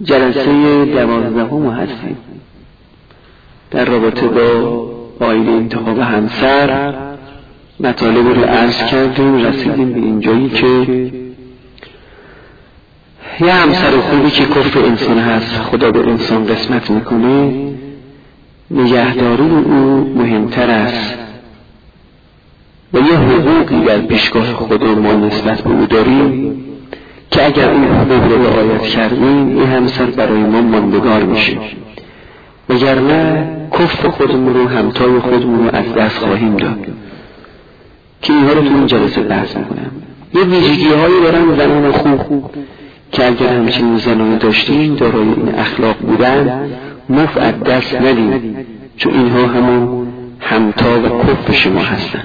جلسه 12 هستیم در رابطه با آیین انتخاب همسر. مطالب رو عرض کردیم، رسیدیم به اینجایی که یه همسر خوبی که کفر انسان هست خدا به انسان قسمت میکنه، نگهداری او مهمتر است و یه حقوقی در پیشگاه خدا ما نسبت به او داریم که اگر این حقوق رو رعایت کردیم این همسر برای ما ماندگار میشه، وگرنه کفر خودمون رو، همتای خودمون رو از دست خواهیم داد که اینها رو تو این جلسه بحث میکنم. یه ویژگی هایی دارن زنان خوب که اگر همچنین زنانی داشتیم دارای این اخلاق بودن مفت از دست ندیم، چون اینها همون همتا و کفر شما هستن.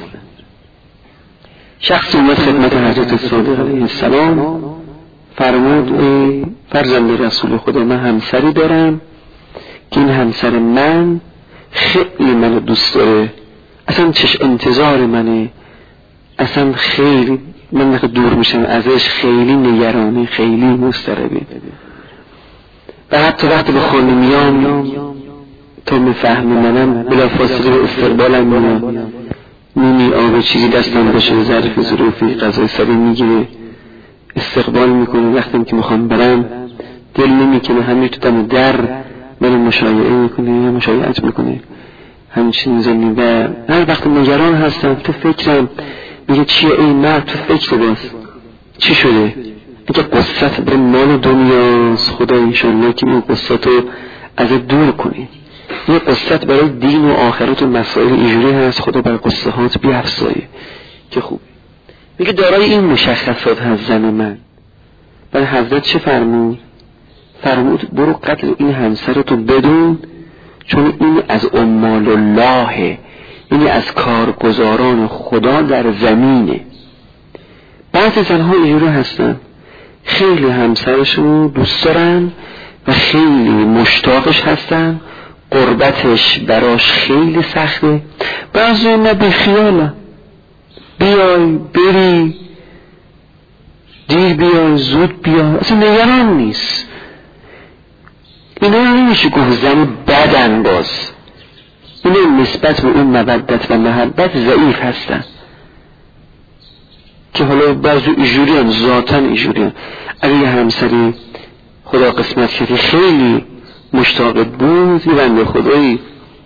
شخص اومد خدمت حضرت صادق علیه السلام فرمود ای فرزند رسول خدا، من همسری دارم که این همسر من خیلی منو دوست داره، اصلا چش انتظار منه، اصلا خیلی من دور میشم ازش، خیلی نگرانه، خیلی مضطربه و حتی وقتی به خانه میام تا میفهمی منم بلا فاصله به استقبالم میام، نونی آب چیزی دستم باشه، ظرف ظروفی غذای سری میگیره، استقبال میکنه. وقتی که میخوام برم دل نمیکنه، همین تو دم در منو مشایعه میکنه یا مشایعت میکنه همچنین زنی. و هر وقت نگران هستم تو فکرم میگه چیه ای مرد، تو فکر باز چی شده؟ میگه قصت به مال دنیاست، خدا انشالله که این قصت رو از دور کنی. یه قصت برای دین و آخرت و مسائل اینجوری هست، خدا برای قصه هات بیافزایه که خوب. میگه دارای این مشخصات هست زن من. برای حضرت چه فرمود؟ فرمود برو قتل این همسرتو بدون، چون این از عمال الله، این از کارگزاران خدا در زمینه. بعضی زنها اینجوری هستن خیلی همسرشون دوست دارن و خیلی مشتاقش هستن، قربتش براش خیلی سخته. بعضی نه بی خیاله، بیای بری، دیر بیای زود بیای، اصلا نگران نیست. اینا نمیشه گفت زن بدن، باز اینا نسبت به اون مودت و محبت ضعیف هستن که حالا بعضی ایجوری هم ذاتن ایجوری هم. اگه یه همسری خدا قسمت کرده خیلی مشتاقت بود، یه بنده خدایی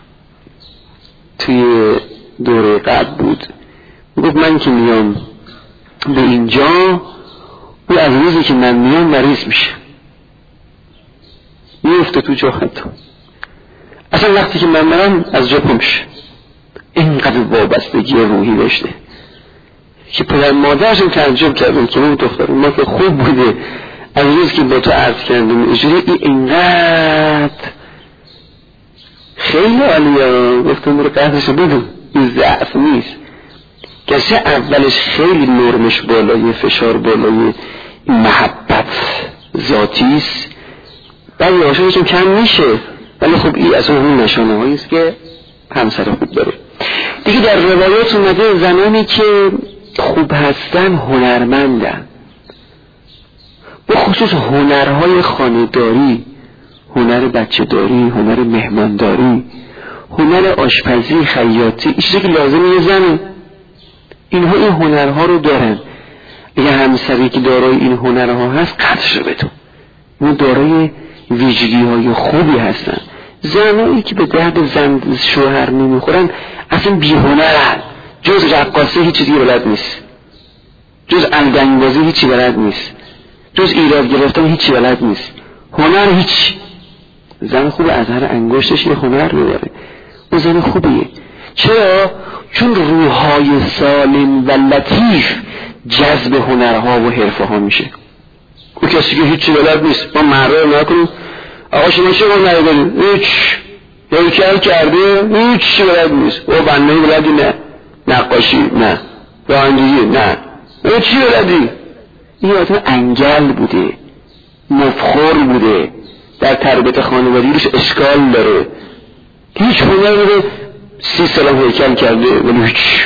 توی دوره قبل بود گفت من که میام به اینجا او از روزی که من میام مریض میشه، میفته تو جا خطا، اصلا وقتی که من برم از جا پا میشه. اینقدر وابستگی روحی داشته که پدر مادرشون تعجب کردن که اون دختر ما که خوب بوده از روز که با تو عرض کردیم اجوری اینقدر خیلی عالیه. گفتم برو قدرشو بدون، این ضعف نیست. کسی اولش خیلی نرمش بالای، فشار بالای، محبت ذاتیست، بعد عاشقشون کم میشه، ولی خب این از اون نشانه هاییست که همسر خوب داره. دیگه در روایات اومده زنانی که خوب هستن هنرمندن، به خصوص هنرهای خانه‌داری، هنر بچه‌داری، هنر مهمانداری، هنر آشپزی، خیاطی، این چیزی که لازمه یه زنه. اینها این هنرها رو دارن. اگه همسری که دارای این هنرها هست قدرش رو بدون، اون دارای ویژگی‌های خوبی هستن. زنایی که به درد زن شوهر نمیخورن اصلا بی‌هنرن، جز رقاصی هیچ چیزی بلد نیست، جز الدنگبازی هیچی بلد نیست، جز ایراد گرفتن هیچی بلد نیست، هنر هیچ. زن خوب از هر انگشتش یه هنر می‌داره، اون زن خوبیه. چرا؟ چون روح‌های سالم و لطیف جذب هنرها و حرفه‌ها میشه. اون کسی که هیچی بلد نیست ما مردم نکنیم آقا شما چه هنری دارید؟ هیچ. یا کار کرده هیچی بلد نیست، او بنایی بلدی؟ نه. نقاشی؟ نه. رانندگی؟ نه. هیچی بلدی؟ این آدم انگل بوده، مفخور بوده، در تربیت خانوادگی روش اشکال داره، هیچ هنری داره، 30 سال هیکل کرده ولی هیچ.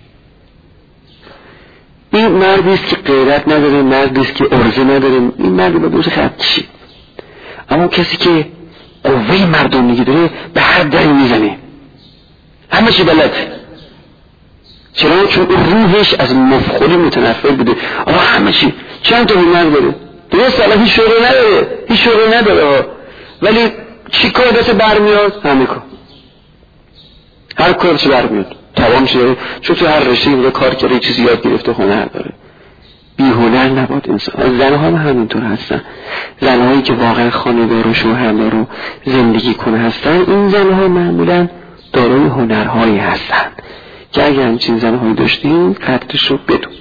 این مردیست که غیرت نداره، مردیست که عرضه نداره، این مرد باید روش خط کشید. اما کسی که قوه مردانگی داره به هر دری میزنه، همه چی بلد. چرا؟ چون روحش از مفخوری متنفر بوده. آقا همه چی، چند تا هنر داره، درست الان هیچ شغلی نداره، ولی چی کار دست برمیاد؟ همه کار، هر کار چی برمیاد توان شده، چون تو هر رشته بوده کار کرده، چیزی یاد گرفته، هنر داره. بی هنر نباد انسان. زنها هم همینطور هستن. زنهایی که واقعا خانه‌دار و شوهردار و زندگی کنه هستن، این زنها معمولا دارای هنرهایی هستن که اگر همچین زنهایی داشتیم قدرش رو بدون.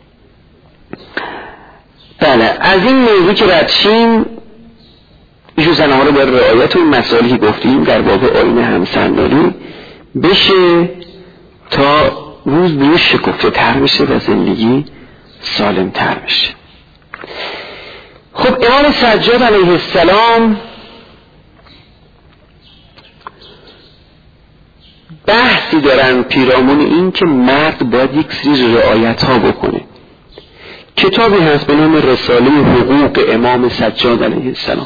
بله، از این موضوع که رد شیم، ایشون زنها رو باید رعایت و مسائلی که گفتیم در باب آیین همسنداری بشه تا روز به روز شکفته تر بشه و زندگی سالم تر بشه. خب امام سجاد علیه السلام بحثی دارن پیرامون این که مرد باید یک سری رعایت ها بکنه. کتابی هست به نام رساله حقوق امام سجاد علیه السلام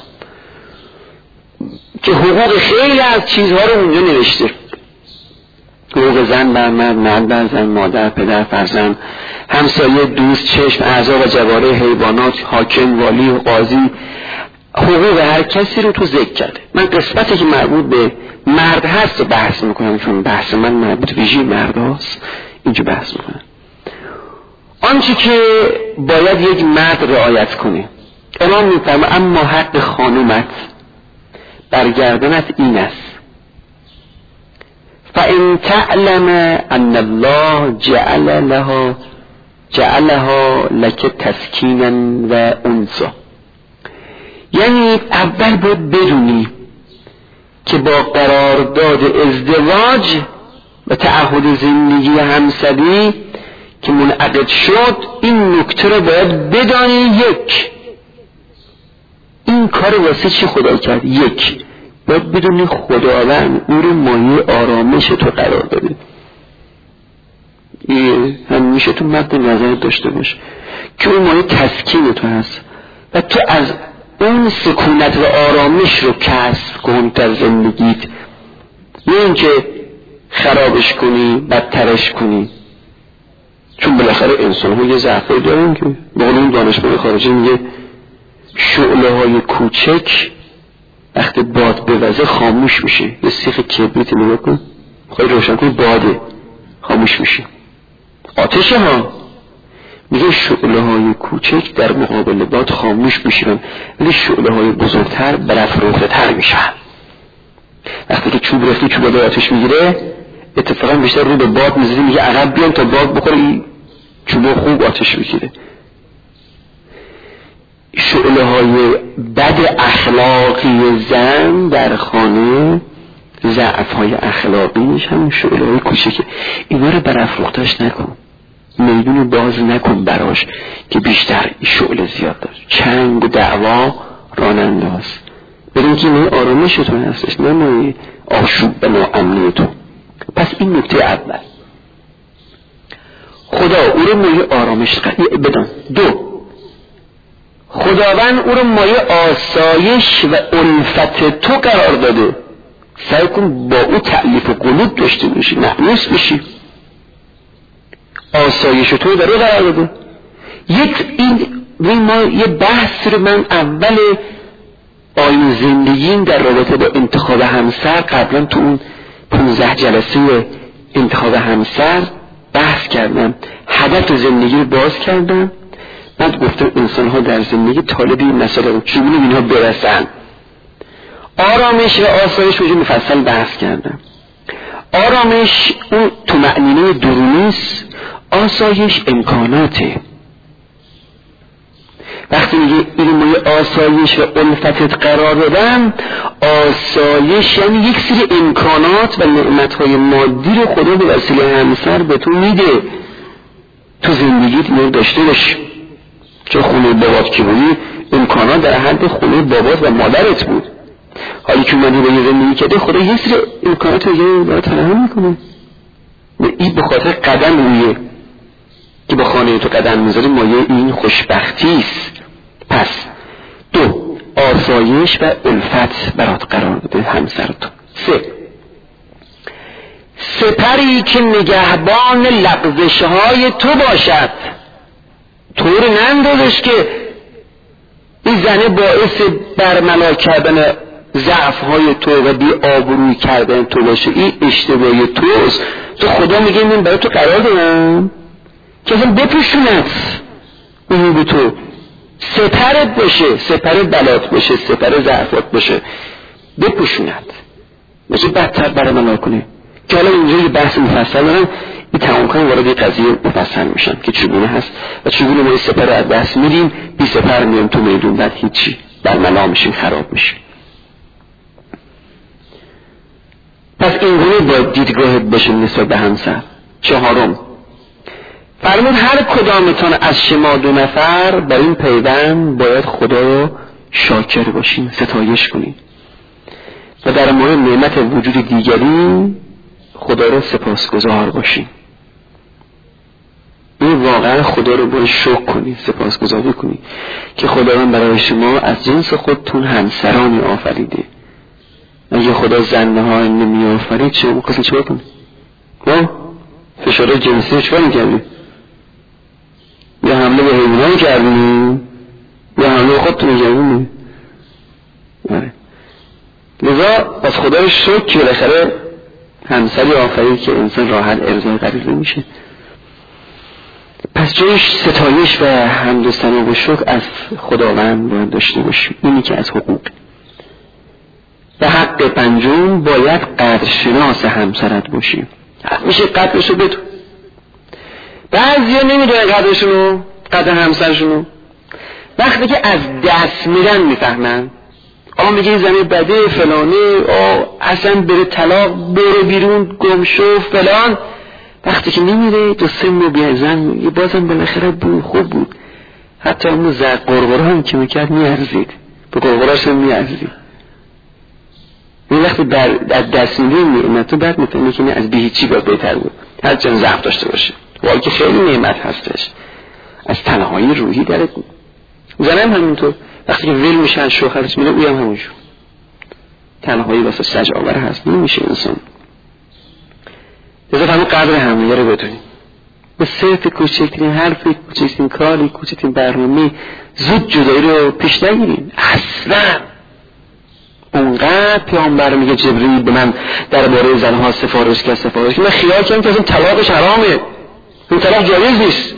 که حقوق خیلی از چیزها رو اونجا نوشته. حقوق زن بر مرد، مرد بر زن، مادر، پدر، فرزند، همسایه، دوست، چشم، اعضا و جواره، حیوانات، حاکم، والی و قاضی، حقوق هر کسی رو تو ذکر کرده. من قسمتی که مربوط به مرد هست رو بحث میکنم، چون بحث من مربوط ویژه مرد هست، اینجا بحث میکنم. آنچه که باید یک مرد رعایت کنه، امام میفرمه اما حق خانومت برگردنت این است: فإن تعلم ان الله جعلها لك تسکینا و انسا. یعنی اول باید بدونی که با قرارداد ازدواج و تعهد زندگی همسری که منعقد شد، این نکته رو باید بدانی. یک، این کار واسه چی خدا کرد؟ یک، باید بدونی خداوند او رو مایه آرامش تو قرار داده. همیشه تو مد نظر داشته باش که اون مایه تسکین تو هست و تو از اون سکونت و آرامش رو کسب کن در زندگیت، نه اینکه خرابش کنی، بدترش کنی. چون بالاخره انسان ها یه ضعفی دارن که بقول دانشمند خارجی میگه شعله های کوچک وقتی باد بوزه خاموش میشه. یه سیخ کبریت نگاه کن، خواهی روشن کن، باده خاموش میشه. آتش ها میگه شعله های کوچک در مقابل باد خاموش میشن، ولی شعله های بزرگتر برافروخته تر میشن. وقتی که چوب رفتی چوب داره آتش میگیره، اتفاقا بیشتر رو به باد میزنی، میگه عقب بیان تا باد بخوره، چوب خوب آتش میگیره. شعله های بد اخلاقی زن در خانه، ضعف های اخلاقیش هم شعله های کوچکه. اینا رو برافروختش نکن، میدون باز نکن براش که بیشتر شعله زیاد داره. چنگ و دعوا راننداز، بدون که این آرامشتون هستش، نه آشوب به ناامنی تو. پس این نکته اول، خدا او رو مایه آرامش بدان. دو، خداوند او رو مایه آسایش و الفت تو قرار داده. سعی کن با او تألیف قلوب داشته باشی، مأنوس بشی. آسایش تو در او قرار داده. این ما یه بحث رو من اول آیین زندگیم در رابطه با انتخاب همسر قبلا تو اون 15 جلسه انتخاب همسر بحث کردم. هدف زندگی رو باز کردم، بعد گفتم انسان ها در زندگی طالب این مسئله رو چگونه اینها برسن. آرامش و آسایش رو مفصل بحث کردم. آرامش اون طمأنینه درونی است، آسایش امکاناته. وقتی میگه این موی آسایش و الفتت قرار دادم، آسایش یعنی یک سری امکانات و نعمتهای مادی رو خدا به وسیله همسر به تو میده. تو زندگیت اینو داشته باش. چون خونه بابات که بودی امکانات در حد خونه بابات و مادرت بود. حالی که اومدی به یه زندگی کرده، خدا یه سری امکانات رو یه داره فراهم میکنه. این به خاطر قدم رویه که با خانه تو قدم میذاری، مایه این خوشبختی است. پس دو، آسایش و الفت برات قرار بده همسر تو. 3 سپری که نگهبان لغزش‌های تو باشد. طور نندازش که این زنه باعث برملا کردن ضعف‌های تو و بی آبرویی کردن تو باشه. این اشتباهی توست. تو خدا میگه من برای تو قرار دارم که اصلا بپوشونت اون به تو، سپرت باشه، سپر بلات باشه، سپر ضعفات باشه، بپوشونت باشه، بدتر برملا کنه. که حالا اینجا یه بحث مفصل دارم، این تمام کنم وارد قضیه مفصل میشم که چگونه هست و چگونه ما این سپر رو از دست میدیم، بی سپر میام تو میدون، بعد هیچی، برملا میشیم، خراب میشیم. پس اینگونه باید دیدگاهت باشه نسبت به همسر. 4 فرمود هر کدامتان از شما 2 نفر بر این پیوند باید خدا رو شاکر باشین، ستایش کنین و در مورد نعمت وجود دیگری خدا رو سپاسگزار باشین. این واقعا خدا رو باید شکر کنین، سپاسگزاری کنین که خداوند برای شما از جنس خودتون همسرانی آفریده. اگه خدا زن‌ها نمی آفرید چه ممکن چه کنه؟ فشار جنسی چه می‌کردی؟ یا حمله به حیوانات کردی یا حمله به خودتون کردی؟ آره. لذا از خدا رو شکر که بالاخره همسری آفرید که انسان راحت ارضای غریزه میشه. پس جایش ستایش و حمد و ثنا و شکر از خداوند باید داشته باشیم. اینی که از حقوق. و حق 5 باید قدرشناس همسرت باشی. میشه قدرشو بدون. بعضیا نمیدونه قدرشونو، قدر همسرشونو. وقتی که از دست میدن میفهمن. میگه این زنه بده فلانه، اصلا بره طلاق، بره بیرون، گم شو فلان. وقتی که نمیره 2-3 ماه بیای زن یه بازم بالاخره بود، خوب بود. حتی اون قرقره هم که میکرد میارزید، به قرقرهش هم میارزید. این وقتی از دست میده نعمت تو بعد میفهمی که از بیهیچی باید بهتر بود، هر چند ضعف داشته باشه. واقعی که خیلی نعمت هستش، از تنهایی روحی درت زنم همینطور. وقتی که ول میشه از شوهرش میره اویم همونجور تنهایی واسه سجاور هست، نمیشه انسان. لذا فهمون قدر همه رو بدونیم. به صرف کوچکترین حرفی، کوچکترین کاری، کوچکترین برنامه زود جدایی رو پیش نگیریم. اصلا اونقدر پیامبر میگه جبریل به من درباره زنها سفارش کرد من خیال کردم که اصلا طلاقش حرامه، این طلاق جایز نیست.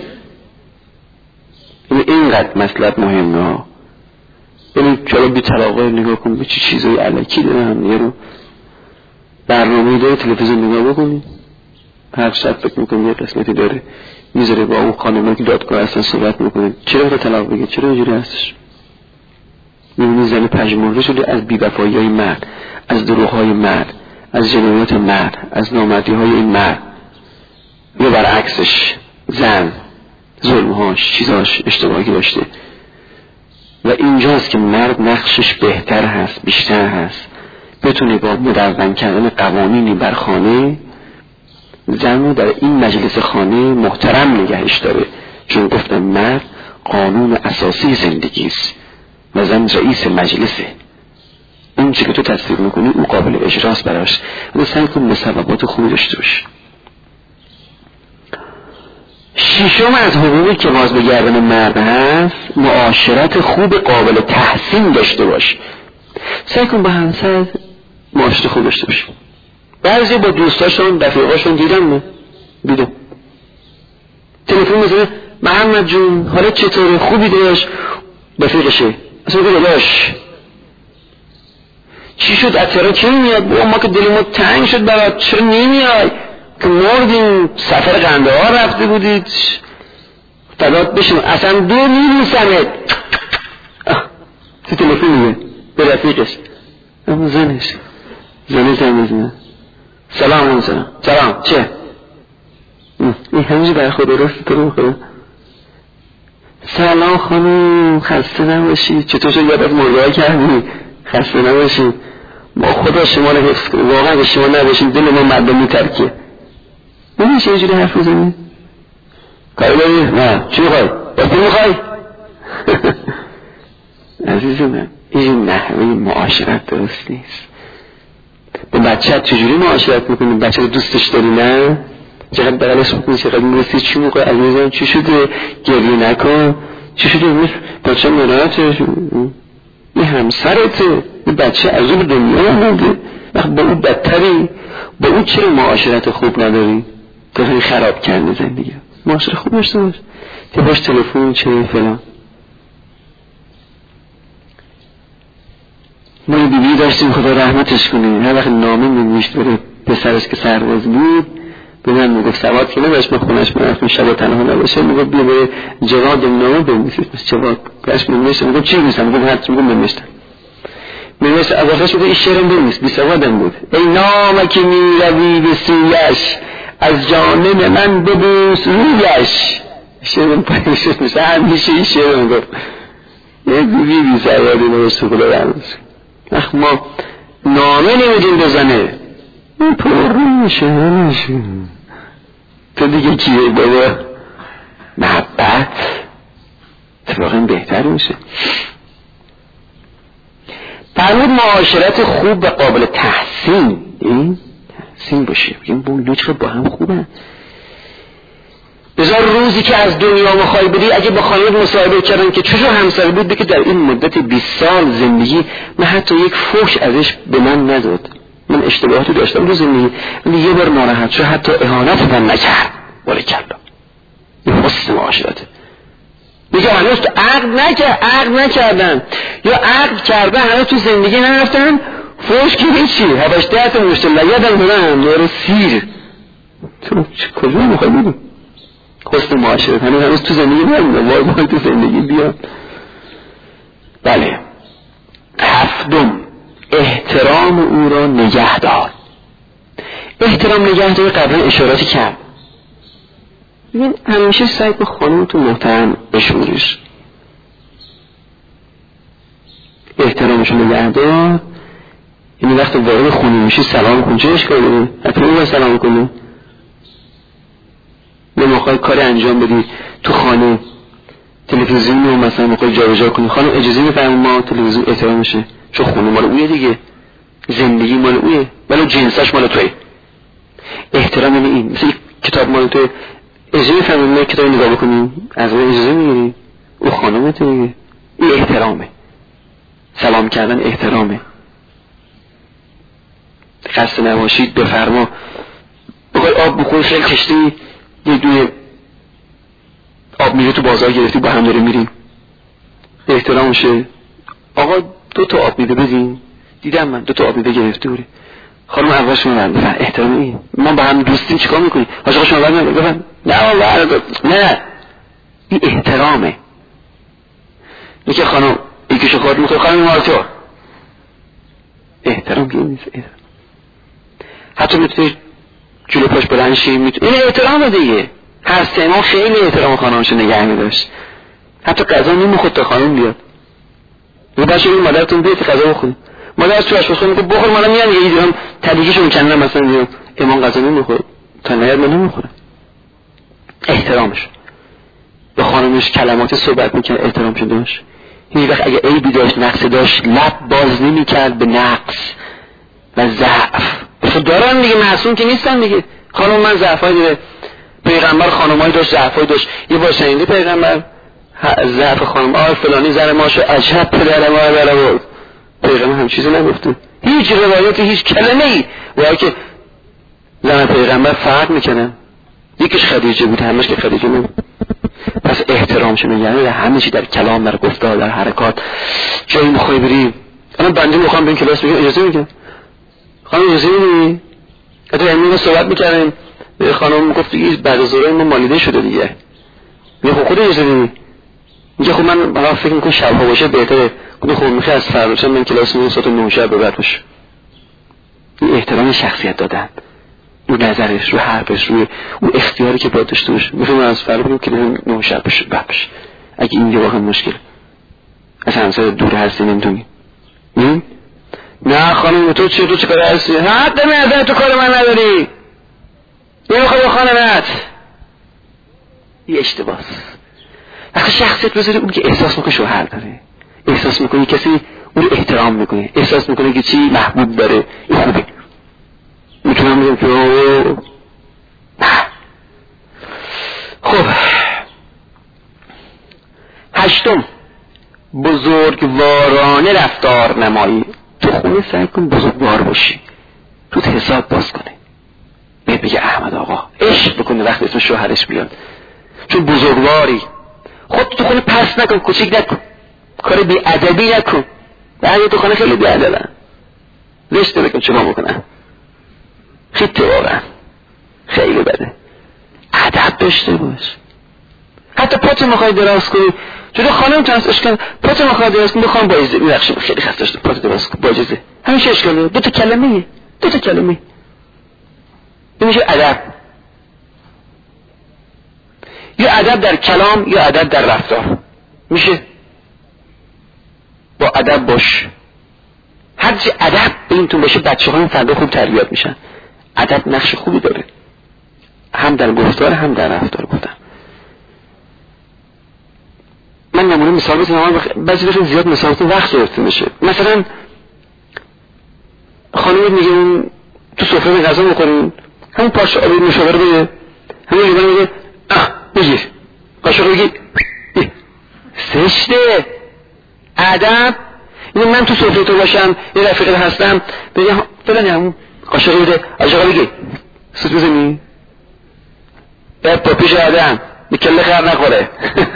اینقدر مطلب مهمه. یعنی چرا بی طلاق نگاه کن، به چه چیزای الکی داره هم دیگه رو برنامه داره، تلویزیون نگاه بکنی، هر شب فکر میکنی یه قسمتی داره میذاره با اون خانم‌ها که دادگاه هستن صحبت میکنه چرا رو طلاق بگه، چرا اینجوری هستش. میبینی زن پژمرده شده از بی‌وفایی‌های مرد، از دروغ‌های مرد، از جنایات مرد، از نامردی‌های این مرد، یا برعکسش زن ظلم‌هاش، چیزاش اشتباهی داشته. و اینجاست که مرد نقشش بهتر هست، بیشتر هست، بتونه با مدون کردن قوانینی بر خانه زن رو در این مجلس خانه محترم نگهش داره. چون گفتم مرد قانون اساسی زندگی است و زن رئیس مجلسه. اون چی که تو تصدیق میکنی اون قابل اجراست براش. و سعی کن مصوبات خوبی داشته باش. 6 از حقوقی که باز به گردن مرد هست معاشرت خوب قابل تحسین داشته باش. سعی کن با همسر معاشرت خوب داشته باش. بعضی با دوستاشون رفیقاشون دیدم تلفن میزنه محمد جون حالا چطوره، خوبی داشت، رفیقشه اصلا بگه داشت چی شد، اترا چی میاد، ما که دل ما تنگ شد برات، چرا نمیای که مردیم، سفر قندهار رفته بودید، فدات بشیم، اصلا دو میبوسمت. تو تلفن میگه به رفیقش، اما زنش زن میزنه سلام چه این همینجا برخورد درست تو رو خدا. سلام خانم خسته نباشی، چطور شد یاد از مرگاه کردی، خسته نباشی، ما خدا شما رو حفظ کنیم، واقعا به شما نباشیم دل ما مردم میترکه. نمیشه یه جوری حرف بزنی؟ کاری داری؟ نه چی میخوای؟ بستی میخوای؟ عزیز من این نحوه معاشرت درست نیست. به بچه چجوری معاشرت میکنی؟ بچه رو دوستش داری نه؟ چقدر بغلش میکنی؟ چقدر میرسی؟ چی موقع عزیزم چی شده؟ گریه نکن. چی شده؟ بچه ناراحته. این همسرته. این بچه از اون دنیا نمونده. وقت با اون بدتری. با اون چرا معاشرت خوب نداری؟ تو خراب کرده زندگی. معاشرت خوب داشته باش. یه باش تلفن چه فلان. ما یه بیبی داشتیم خدا رحمتش کنه. هر وقت نامه می‌نوشت برای پسرش که سرباز بود به من میگفت سواد که نداشت ما خونش میرفتیم شب تنها نباشه میگفت بیا به جواد نامه بنویسید. جواد کاش می‌نوشت. میگفت چی بنویسم؟ میگفت هر چی بنویسم. می‌نویسه اضافهش بود این شعرم بنویس. بی سوادم بود. ای نامه که میروی به سویش از جانب من ببوس رویش. شعرم پایینش میشه همیشه این شعر میگفت. یه بیبی سوادی نوشت خدا رحمتش. ما نامه نمیدیم بزنه پر میشه تو دیگه کیه بابا؟ محبت اتفاقا بهتر میشه. فرمود معاشرت خوب و قابل تحسین. این تحسین باشه بگیم با لطفه با هم خوبه. بذار روزی که از دنیا مخوای بدی اگه با خانواد مصاحبه کردن که چجور همسر بود که در این مدت 20 سال زندگی من حتی یک فحش ازش به من نداد. من اشتباهاتی داشتم رو زندگی ولی یه بار ناراحت شد حتی اهانت من نکرد. ولی کردم این حسن معاشرته. میگه هنوز تو عقد نکردن یا عقد کردن هنوز تو زندگی نرفتن فحش که هیچی هبشتهت مشتل یادم بودن دور سیر تو کجا میخوای بودی؟ حسن معاشرت هنوز تو زندگی نمیده. وای تو زندگی بیا. بله. هفتم احترام او را نگه دار. احترام نگه دار قبلا اشاراتی کرد. ببین همیشه سعی کن خانومتون محترم بشوریش. احترامشو نگه دار. یعنی وقتی وارد خونه میشی سلام کن. چه اشکالی داره؟ حتما باید سلام کنی. نمیخوای کاری انجام بدی تو خانه تلویزیون رو مثلا میخوای جابجا کنی خانم اجازه میفرمایید ما تلویزیون احترامشه چون خونه مال اویه دیگه زندگی مال اویه ولی جنسش مال توئه. احترام یعنی این مثل کتاب مال توئه اجازه میفرمایید ما کتاب نگاه بکنیم از اون اجازه میگیری او خانمته دیگه. این احترامه. سلام کردن احترامه. خسته نباشید بفرما بخوای آب بخوری خیلی تشنه‌ای یه دوی آب میره تو بازار گرفتی با هم داره میریم احترامشه. آقا 2 تا آب میده بدین. دیدم من 2 تا آب میده گرفته بوده خانم اول شما بفرم احترام این ما با هم دوستیم چیکار میکنی؟ آقا شما بفرم نه این احترامه. میگه خانم یکی شکایت میکنه خانم مال تو احترام که نیست. حتی میتونی جلو پاش بلند شی این احترام دیگه. هر سیما خیلی احترام خانمش نگه می‌داشت. حتی غذا نمیخورد تا خانم بیاد. یه بچه این مادرتون بیاد غذا بخوره. مادرش تو آشپزخونه میگه بخور منم میام یه دیدم تدریجش میکنن مثلا میگم امام غذا نمیخوره تا نیاد من نمیخورم. احترامش به خانمش کلمات صحبت میکنه احترامش داشت. هیچ وقت اگه عیبی داشت نقصی داشت لب باز نمیکرد به نقص و ضعف. دارن دیگه معصوم که نیستن دیگه. خانم من ضعفای دیده پیغمبر خانمایی داشت ضعفای داشت. یه بار شنیده پیغمبر ضعف خانم فلانی زن ماشو عجب پدر ما در آورد. پیغمبر هم چیزی نگفته. هیچ روایتی هیچ کلمه‌ای وای که زن پیغمبر فرق میکنن. یکیش خدیجه بود همش که خدیجه بود. پس احترامش میگن همه چی در کلام در گفتار در حرکات. جایی میخوای بری الان بنده میخوام به این کلاس بگم اجازه میگم خانم اجازه میدی؟ حتی امروز صحبت میکردیم خانم گفت دیگه بعد از ظهر ما مالیده شده دیگه. میگه خب خود اجازه میدی؟ میگه خب من فکر میکنم شبها باشه بهتره. میگه خب میخوای از فردا من کلاس میرم ساعت 9 شب بعد باشه. این احترام شخصیت دادن. رو نظرش رو حرفش رو اون اختیاری که باید داشته باشه. میخوام از فردا بگم که 9 شب بشه بعد باشه. اگه این یه واقعا مشکل از همسر دور هستی نمیتونی. نه خانم تو چه کار هستی؟ حد نمیدن تو کار من نداری. نمیخوای با خانمت. یه اشتباس. وقتی شخصیت بذاری اون که احساس میکنه شوهر داره. احساس میکنه کسی اون احترام میکنه، احساس میکنه که چی محبوب داره، این خوبه. میتونم بگم که خب 8 بزرگوارانه رفتار نمایی. تو خونه سعی کن بزرگوار باشی، تو حساب باز کنه، بگه احمد آقا عشق بکنه وقتی اسم شوهرش بیاد، چون بزرگواری. خود تو خونه پس نکن، کوچیک نکن، کار بی ادبی نکن. بعضی تو خونه خیلی بی ادبن، زشته بکن چه بکنن، خیلی واقعا خیلی بده. ادب داشته باش. حتی پاتو میخوای دراز کنی، جلو خانم تنس اشکال، پاتو میخوای دراز کنی بخوام با اجازه، میبخشید خیلی خسته شدم، پاتو دراز کن با اجازه، همیشه اشکاله. 2 کلمه این میشه ادب. یا ادب در کلام یا ادب در رفتار میشه. با ادب باش. هرچی ادب بینتون باشه بچه‌ها فردا خوب تربیت میشن. ادب نقش خوبی داره، هم در گفتار هم در رفتار. گفتم من نمونه مثال بزنم، بعضی وقتا زیاد مثالتون وقت گرفته میشه. مثلا خانم میگه تو سفره غذا میخورین، همون پارچه آبی نوشابه رو بده، همون یه میگه بگیر، قاشق بگیر، زشته. ادب این من تو سفره تو باشم، یه رفیقت هستم بگه فلان همون قاشق بده، قاشق بگیر، سوت بزنی بعد با پیش آدم به کله خر نخوره.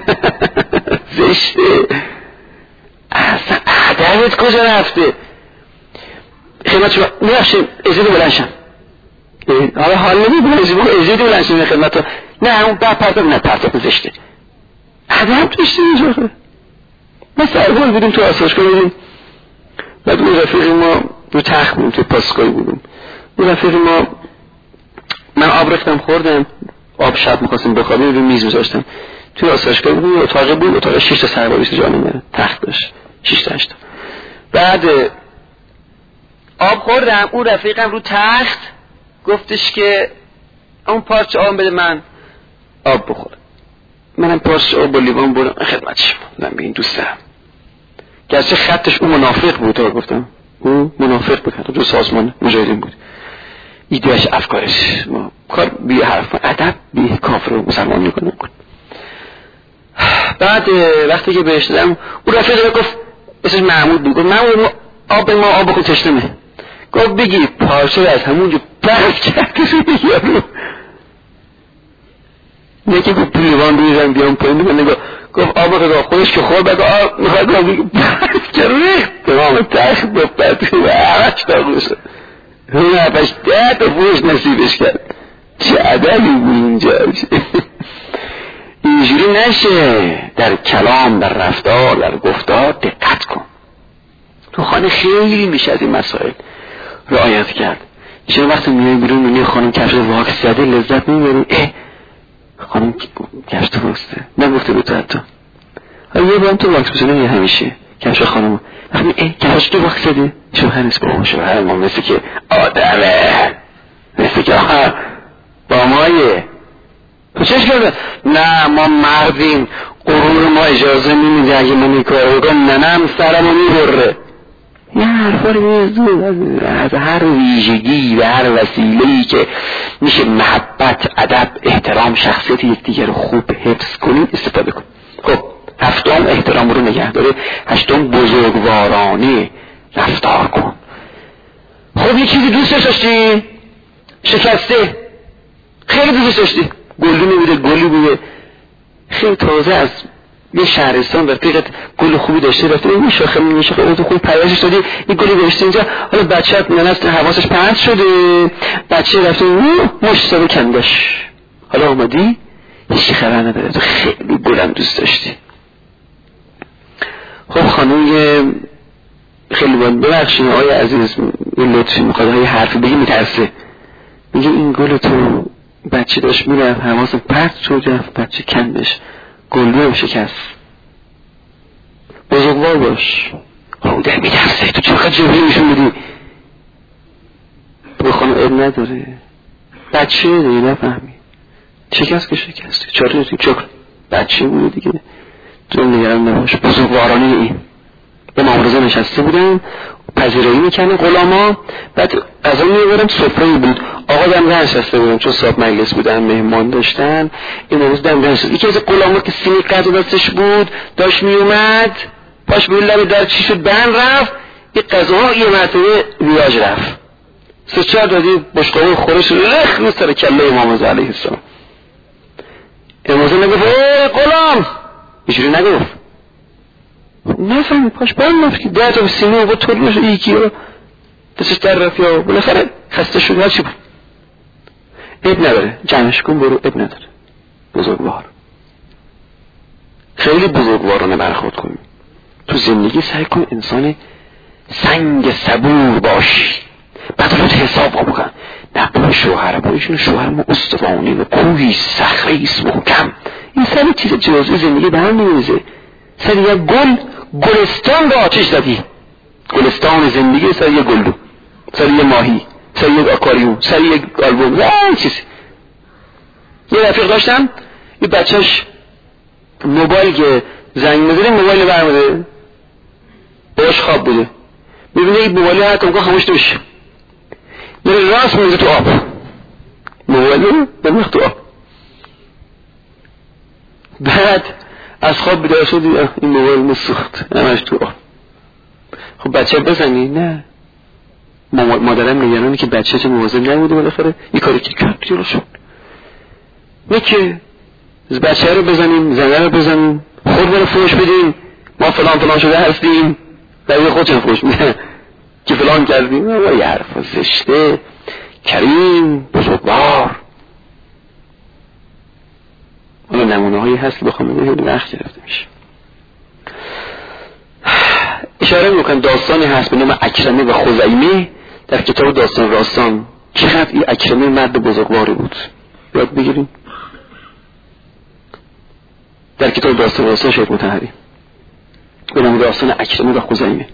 زشته. اصلا ادبت کجا رفته؟ خدمت شما میبخشید اجازه بلنشم، حالا حال نمیبونم اجازه بلنشم خدمت رو، نه اون پرتاب زشته. ادب داشته اینجا. ما سربال بودیم تو آسایشگاه بودیم، بعد اون رفیق ما رو تخت بودیم تو پاسگاهی بودیم، اون رفیق ما من آب رفتم خوردم، آب شب میخواستم بخوابیم رو میز میذاشتم توی آسایشگاه بودیم، اتاق بود، اتاق 6 تا سربالیست جا نمیره، تخت داشت 6 تا 8 تا. بعد آب خوردم، اون رفیقم رو تخت گفتش که اون پارچه آب بده من آب بخورم. منم پارچه آب با لیوان بردم خدمت شما، من به این دوستم گرچه خطش اون منافق بود، گفتم اون منافق بود، جو سازمان مجاهدین بود، ایدهش افکارش ما کار بی حرف ادب بی کافر رو مسلمان میکنه. بعد وقتی که بهش دادم اون رفیق گفت اسمش محمود بود، گفت محمود آب ما آب بخور تشنمه، گفت بگی پارچه از همونجا پرک کرد رو یکی گفت لیوان رویزن بیام پایین نگاه، گفت آب بخور خودش که خور بگه آب میخواد آب بگی پرک که ریخت تمام تخت بپرد و همش داغوش شد. اون هفتش 10 تا فروش نصیبش کرد. چه ادبی بود اینجا. اینجوری نشه. در کلام، در رفتار، در گفتار دقت کن. تو خانه خیلی میشه از این مسائل رعایت کرد. چرا وقتی میای بیرون میبینی خانم کفش واکس زده لذت میبری؟ خانم کفش تو واکسه نگفته بود حتی یه بارم تو واکس بزنه همیشه کفش خانم وقتی کفش تو واکس زده شوهرش با شوهر ما مثل که آدمه، مثل که با مایه تو چش کرده؟ نه ما مردیم، غرور ما اجازه نمیده اگه من این کار بکنم ننم سرمو میبره. یه حرفا رو میزود از هر ویژگی و هر وسیله‌ای که میشه محبت، ادب، احترام، شخصیت یکدیگر رو خوب حفظ کنید استفاده کن. خب 7 احترام رو نگه داره، 8 بزرگوارانه رفتار کن. خب یه چیزی دوست داشتی شکسته، خیلی دوست داشتی، گلی نبوده، گلی بوده، خیلی تازه از یه شهرستان رفیقت گل خوبی داشته رفته این شاخه اون تو خوب پرورشش دادی، این گلی گذاشته اینجا، حالا بچه‌ت ننست حواسش پرت شده، بچه رفته مشت سابه کندش، حالا اومدی هیچی خبر نداره، تو خیلی گلم دوست داشتی. خب خانوم خیلی باید ببخشین آقای عزیز یه لطفی میخواد یه حرفی بگی میترسه، میگه این گل تو بچه داشت میرفت حواسش پرت شد رفت بچه کندش، گلو هم شکست. بزرگوار باش. در میترسه تو چرا جبهی میشون بدی بخوانو اب نداره، بچه دیگه نفهمی شکست که شکسته چاره چکر بچه بوده دیگه، تو نگران نباش. بزرگوارانه این امام رضا نشسته بودن پذیرایی میکنه غلاما، بعد غذا میآوردن، سفره بود، آقا دم نشسته بودن چون صاحب مجلس بودن مهمان داشتن، امام رضا دم نشسته. یکی از غلاما که سینی غذا دستش بود داشت میومد، پاش به لب در چی شد بند رفت، این غذاها یه مرتبه نیاج رفت، سه چهار دادی بشقابه خورش رخ رو سر کله امام رضا علیه السلام. امام رضا نگفت ای غلام، اینجوری نگفت، نفهمی پاش بند رفت که 10 تا سینه و طول یکی رو دستش در رفت یا بالاخره خسته شد هر چی بود، اب نداره جمعش کن برو، اب نداره. بزرگوار، خیلی بزرگوارانه برخورد کنیم تو زندگی. سعی کن انسان سنگ صبور باشی، بعد رو حساب بکن. نه با شوهر با ایشون شوهر ما استوانی و کوهی صخره‌ای محکم، این سر چیز جزئی زندگی به هم نمیریزه. سر یک گلستان رو آتش زدی، گلستان زندگی سر یک گلدو، سر یک ماهی، سر یک آکواریوم، سر یک آلبوم، هر چیز. یه رفیق داشتم، یه بچهش موبایل که زنگ می‌زنه موبایل برمی‌داره، باش خواب بوده، می‌بینه این موبایل هر کم خاموش نمیشه، میره راست می‌ریزه تو آب، موبایل بمیخ تو آب. بعد از خواب بیدار شد این موبایل مسوخت همش تو آب. خب بچه بزنی؟ نه، مادرم نگرانه که بچه چه مواظب نبوده، بالاخره یه کاری که کرد جلو شد. نه که بچه رو بزنیم، زنه رو بزنیم، خود رو فوش بدیم، ما فلان فلان شده هستیم، برای خودشون فوش میدن که فلان کردیم. یه حرف زشته. کریم بزرگوار. اون نمونه هایی هست که بخوام بگم خیلی وقت گرفته میشه. اشاره میکنم داستانی هست به نام اکرمه و خزیمه در کتاب داستان راستان. چقدر این اکرمه مرد بزرگواری بود، یاد بگیریم. در کتاب داستان راستان شاید مطهری به نام داستان اکرمه و خزیمه.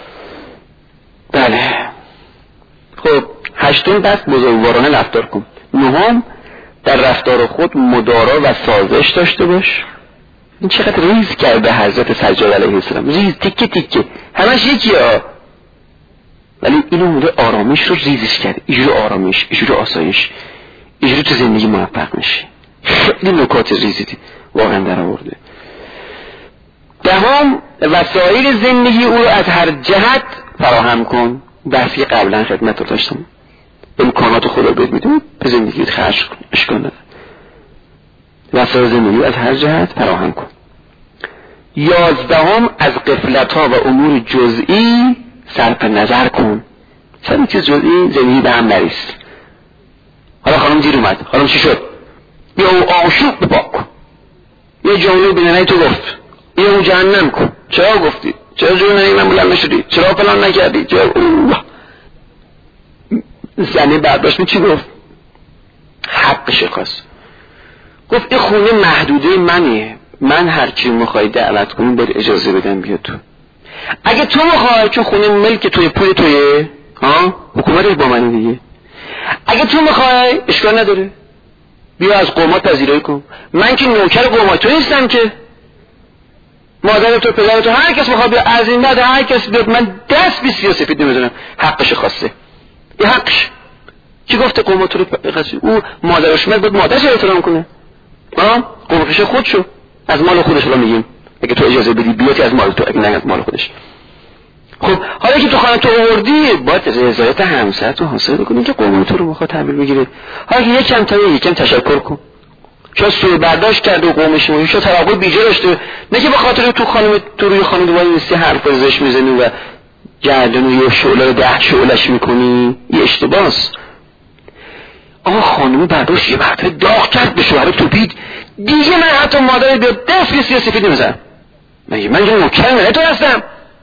بله. خب 8 دست بزرگوارانه رفتار کن. 9 در رفتار خود مدارا و سازش داشته باش. این چقدر ریز کرده حضرت سجاد علیه السلام، ریز تیکه تیکه همش یکی ها، ولی اینو مورد آرامش رو ریزش کرده. اینجور آرامش، اینجور آسایش، اینجور تو زندگی موفق میشی. خیلی نکات ریزی واقعا در آورده. 10 وسایل زندگی او رو از هر جهت فراهم کن. درسی قبلا خدمت رو داشتم، امکانات خود رو بهت میده، به زندگیت خرج کن، اشکال نداره. وسایل زندگی از هر جهت فراهم کن. 11 از غفلت‌ها و امور جزئی صرف نظر کن. سر چیز جزئی زندگی به هم نریز. حالا خانم دیر اومد، خانم چی شد؟ یا او آشوب بپاک کن، یا جانو بیننه تو گفت، یا او جهنم کن، چرا گفتی؟ چرا جانو من بلند نشدی؟ چرا فلان نکردی؟ چرا زنه برداشت چی گفت؟ حقش خواست، گفت این خونه محدوده منیه، من هر کی میخوای دعوت کنی باید اجازه بدم بیاد تو. اگه تو میخوای چون خونه ملک توی پول تویه، حکومتش با منه دیگه، اگه تو میخوای اشکال نداره بیا از قومات پذیرایی کن، من که نوکر قومات تو نیستم که، مادر تو پدر تو هر کس میخواد بیا، از این بعد هر کس بیاد، من دست بی سیاسفید نمیزنم، حقش خواسته، این حقش. کی گفته قومات رو قصی؟ او مادرش اومد بود مادرش احترام کنه، قومش خودشو از مال خودش رو میگیم، اگه تو اجازه بدی بیاتی از مال تو، اگه نه از مال خودش. خب حالا که تو خانه تو آوردی باید رضایت همسر تو حاصل کنی که قوم تو رو میخواد تحویل بگیره. حالا که یکم تشکر کن، چون سوء برداشت کرده و قومش مون شو توقع بیجا داشته، نه که به خاطر تو خانم تو روی خانم دوباره نیستی حرف ازش میزنی و گردن یه شعله رو 10 شعله‌اش میکنی، یه اشتباهست. آقا خانم برداشت یه مرتبه داغ کرد به شوهر توپید، دیگه من حتی مادر بیاد دست به سیاسفید نمیزنم، من یه نوکر من تو هستم.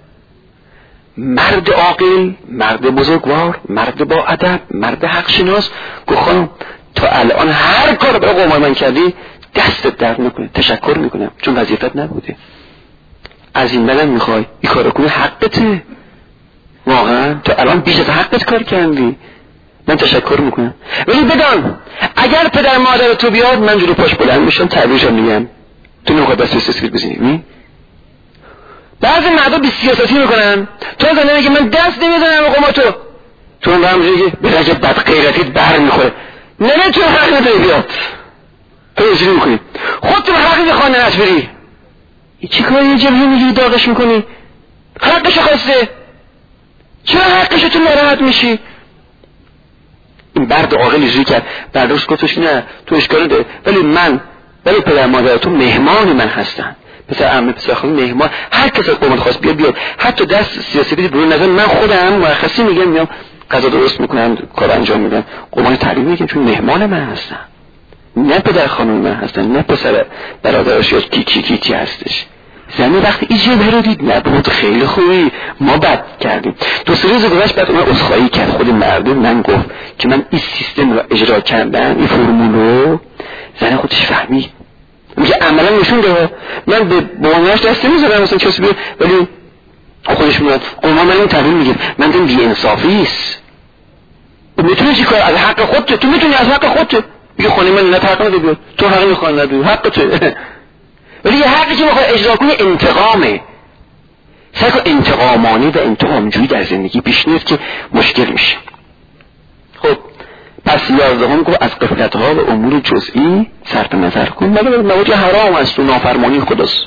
مرد عاقل، مرد بزرگوار، مرد با ادب، مرد حق شناس گفت خانم تا الان هر کار برای قوم من کردی دستت درد نکنه، تشکر میکنم چون وظیفت نبوده، از این بعدم میخوای این کارو کنی حقته، واقعا تو الان بیش از حقت کار کردی، من تشکر میکنم. ولی بدان اگر پدر مادر تو بیاد من جلو پاش بلند میشم تعبیرشم میگم تو نمیخواد دست به سفید بزنی، بعضی مردم بی سیاستی میکنن، تو زنده میگه من دست نمیزنم به قوم تو اون برم میگه به درجه بدغیرتیت بر میخوره، نمیتونه حق نداری بیاد، تو اینجوری میکنی خودت به حقی بخوانه نشبری، چی کاری یه جبهه میگیری داغش میکنی؟ حقش خواسته، چرا حقش تو ناراحت میشی؟ این برد عاقل اینجوری کرد، برداشت گفتش نه تو اشکال داره، ولی پدر مادر تو مهمان من هستن، پسر عمه پسر خاله مهمان، هر کس از قومت خواست بیاد حتی دست سیاسی بدید برون نظر، من خودم مرخصی میگم غذا درست میکنم کار انجام میدم، قومان تعلیم میگم چون مهمان من هستن، نه پدر خانم من هستن، نه پسر برادرش یا کی هستش. زنی وقتی این جبهه رو دید نه بود خیلی خوبی ما بد کردیم. 2 روز گذشت بعد اون عذرخواهی کرد خود مردم، من گفت که من این سیستم رو اجرا کردم، این فرمول رو. زن خودش فهمید میگه عملا نشون داد من به بانیاش دست نمیذارم مثلا کسی بیاد، ولی خودش میاد قوما من این تحویل میگه، من دیم بی انصافی است. میتونی چی کار از حق خودت؟ تو میتونی از حق خودت میگه خونه من نه حق نداری بیاد، تو حق میخوای نداری حق تو ولی یه حقی که میخوای اجرا کنی انتقامه. سعی کن انتقامانی و انتقامجویی در زندگی پیش نیاد که مشکل میشه. خب پس 11 گفت از غفلت‌ها و امور جزئی صرف نظر کن، مگر مواد حرام است و نافرمانی خداست.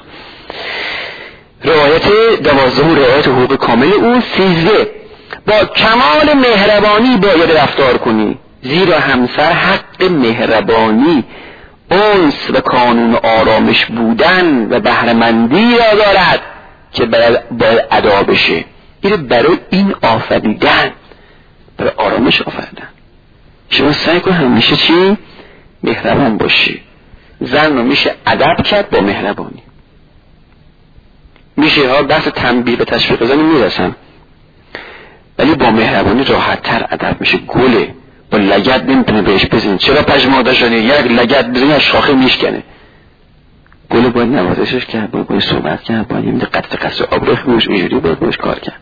رعایت 12 رعایت حقوق کامل او. 13 با کمال مهربانی باید رفتار کنی، زیرا همسر حق مهربانی، انس و کانون آرامش بودن و بهره‌مندی را دارد که باید ادا بشه. این برای این آفریدن، برای آرامش آفریدن. شما سعی کن همیشه چی؟ مهربان باشی. زن رو میشه ادب کرد با مهربانی. میشه ها بحث تنبیه به تشویق زنی میرسن، ولی با مهربانی راحت تر ادب میشه. گله با لگد نمیتونه بهش بزنی، چرا پژمرده شدی؟ یک لگد بزنی از شاخه میشکنه. گله باید نوازشش کرد، باید صحبت کرد، باید یه قطع آب ریخت روش، اینجوری باید باش کار کرد.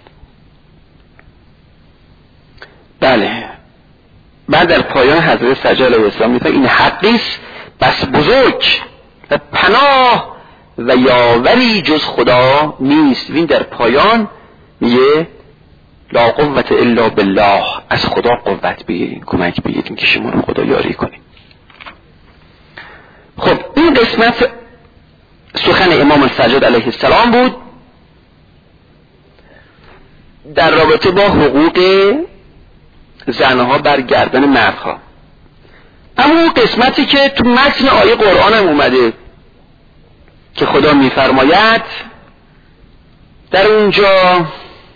بله. بعد در پایان حضرت سجاد علیه السلام میگه این حقیست بس بزرگ و پناه و یاوری جز خدا نیست. این در پایان میگه لا قوت الا بالله، از خدا قوت بگیرین، کمک بگیرین که شما رو خدا یاری کنین. خب این قسمت سخن امام السجاد علیه السلام بود در رابطه با حقوق زنها بر گردن مردها. اما اون قسمتی که تو متن آیه قرآن هم اومده که خدا میفرماید در اونجا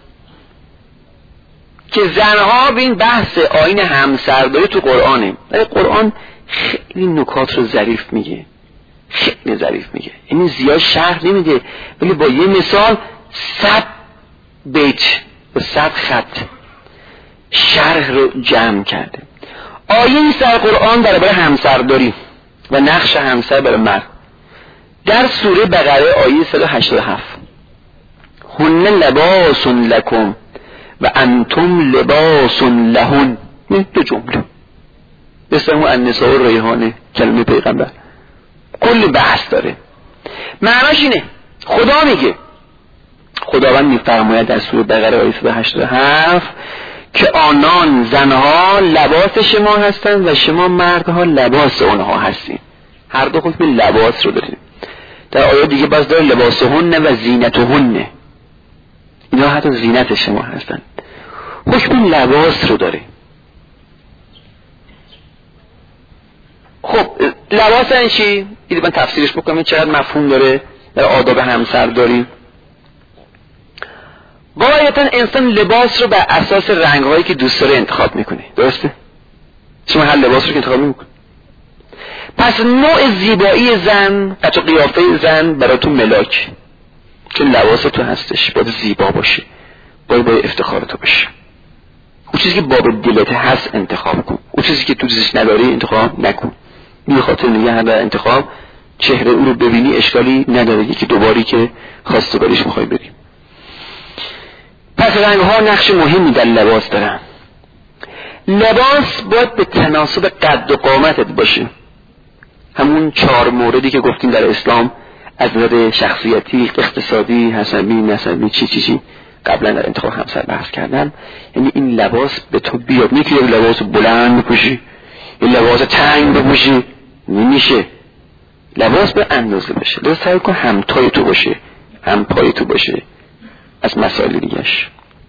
که زنها بین بحث آیین همسرداری تو قرآنه، ولی قرآن خیلی نکات رو ظریف میگه، خیلی ظریف میگه، یعنی زیاد شرح نمیده، ولی با یه مثال 100 بیت و 100 خط شرح رو جمع کرده. آیه در قرآن برای همسرداری و نقش همسر برای مرد در سوره بقره آیه 187 هن لباس لکم و انتم لباس لهن، 2 جمله مثل اون النساء ریحانه کلمه پیغمبر، کلی بحث داره. معناش اینه خدا میگه، خداوند میفرماید در سوره بقره آیه 187 که آنان زنها لباس شما هستند و شما مردها لباس اونها هستین. هر دو حکم لباس رو داریم. در آیه دیگه باز داره لباسهن و زینتهن، اینا حتی زینت شما هستن. حکم لباس رو داره. خب لباس این چی؟ ایده من تفسیرش بکنم چقدر مفهوم داره در آداب همسرداری. قاعدتا انسان لباس رو بر اساس رنگ‌هایی که دوست داره انتخاب میکنه، درسته؟ شما هر لباس رو که انتخاب میکنه. پس نوع زیبایی زن، قطع قیافه زن براتون ملاک، چون لباس تو هستش، باید زیبا باشه، باید افتخار تو باشه. اون چیزی که باب دلت هست انتخاب کن، اون چیزی که تو دوستش نداری انتخاب نکن. بی خاطر نگه هر انتخاب چهره او رو ببینی اشکالی نداره، یکی دوباری که خواستگاریش میخوای بریم. پس رنگ‌ها نقش مهمی در لباس دارن. لباس باید به تناسب قد و قامتت باشه. همون 4 موردی که گفتیم در اسلام از نظر شخصیتی، اقتصادی، حسبی، نسبی، چی قبلا در انتخاب همسر بحث کردم. یعنی این لباس به تو بیاد. نیکی یک لباس بلند بپوشی، یک لباس تنگ بپوشی، نمیشه. لباس به اندازه باشه. لذا سعی کن همتای تو باشه، هم پای تو باشه. از مسائل دیگه‌اش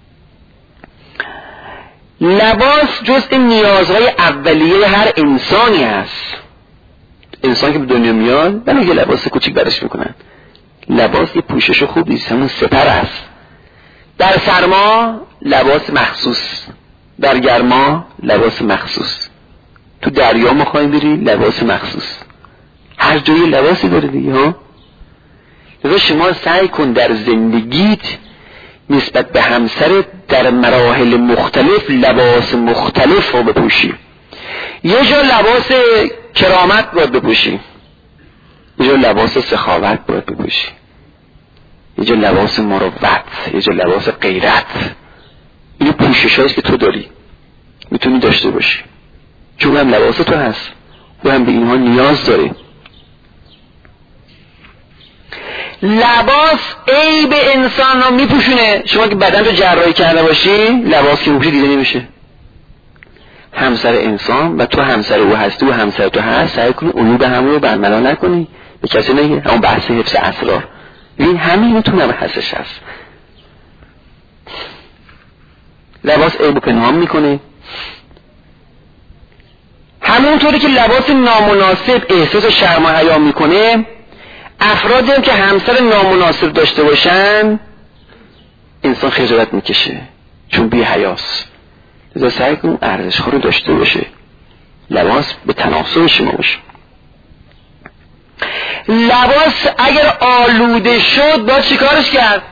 لباس جزء نیازهای اولیه هر انسانی است. انسان که به دنیا میاد ولی یه لباس کوچیک برش میکنن. لباس یه پوشش خوبی است، همون سپر است. در سرما لباس مخصوص، در گرما لباس مخصوص، تو دریا میخوای بری لباس مخصوص، هر جایی لباسی داره دیگه ها. لذا شما سعی کن در زندگیت نسبت به همسرت در مراحل مختلف لباس مختلف رو بپوشی. یه جا لباس کرامت باید بپوشی، یه جا لباس سخاوت باید بپوشی، یه جا لباس مروت، یه جا لباس غیرت. این پوشش هاییست که تو داری، میتونی داشته باشی، چون هم لباس تو هست و هم به اینها نیاز داره. لباس عیب انسان رو میپوشونه. شما که بدن رو جراحی کرده باشی لباس که بپوشی دیده نمیشه. همسر انسان و تو همسر او هستی و همسر تو هست، سعی کنی عیوب هم رو برملا نکنی، به کسی نگه. همون بحث حفظ اسرار، ببین همین تو مبحثش هست. لباس عیب پنهان میکنه. همونطوری که لباس نامناسب احساس شرم و حیا میکنه، افرادی هم که همسر نامناسب داشته باشن انسان خجالت میکشه، چون بی حیاست. لذا سعی کن ارزش ها رو داشته باشه، لباس به تناسب شما باشه. لباس اگر آلوده شد باید چیکارش کرد؟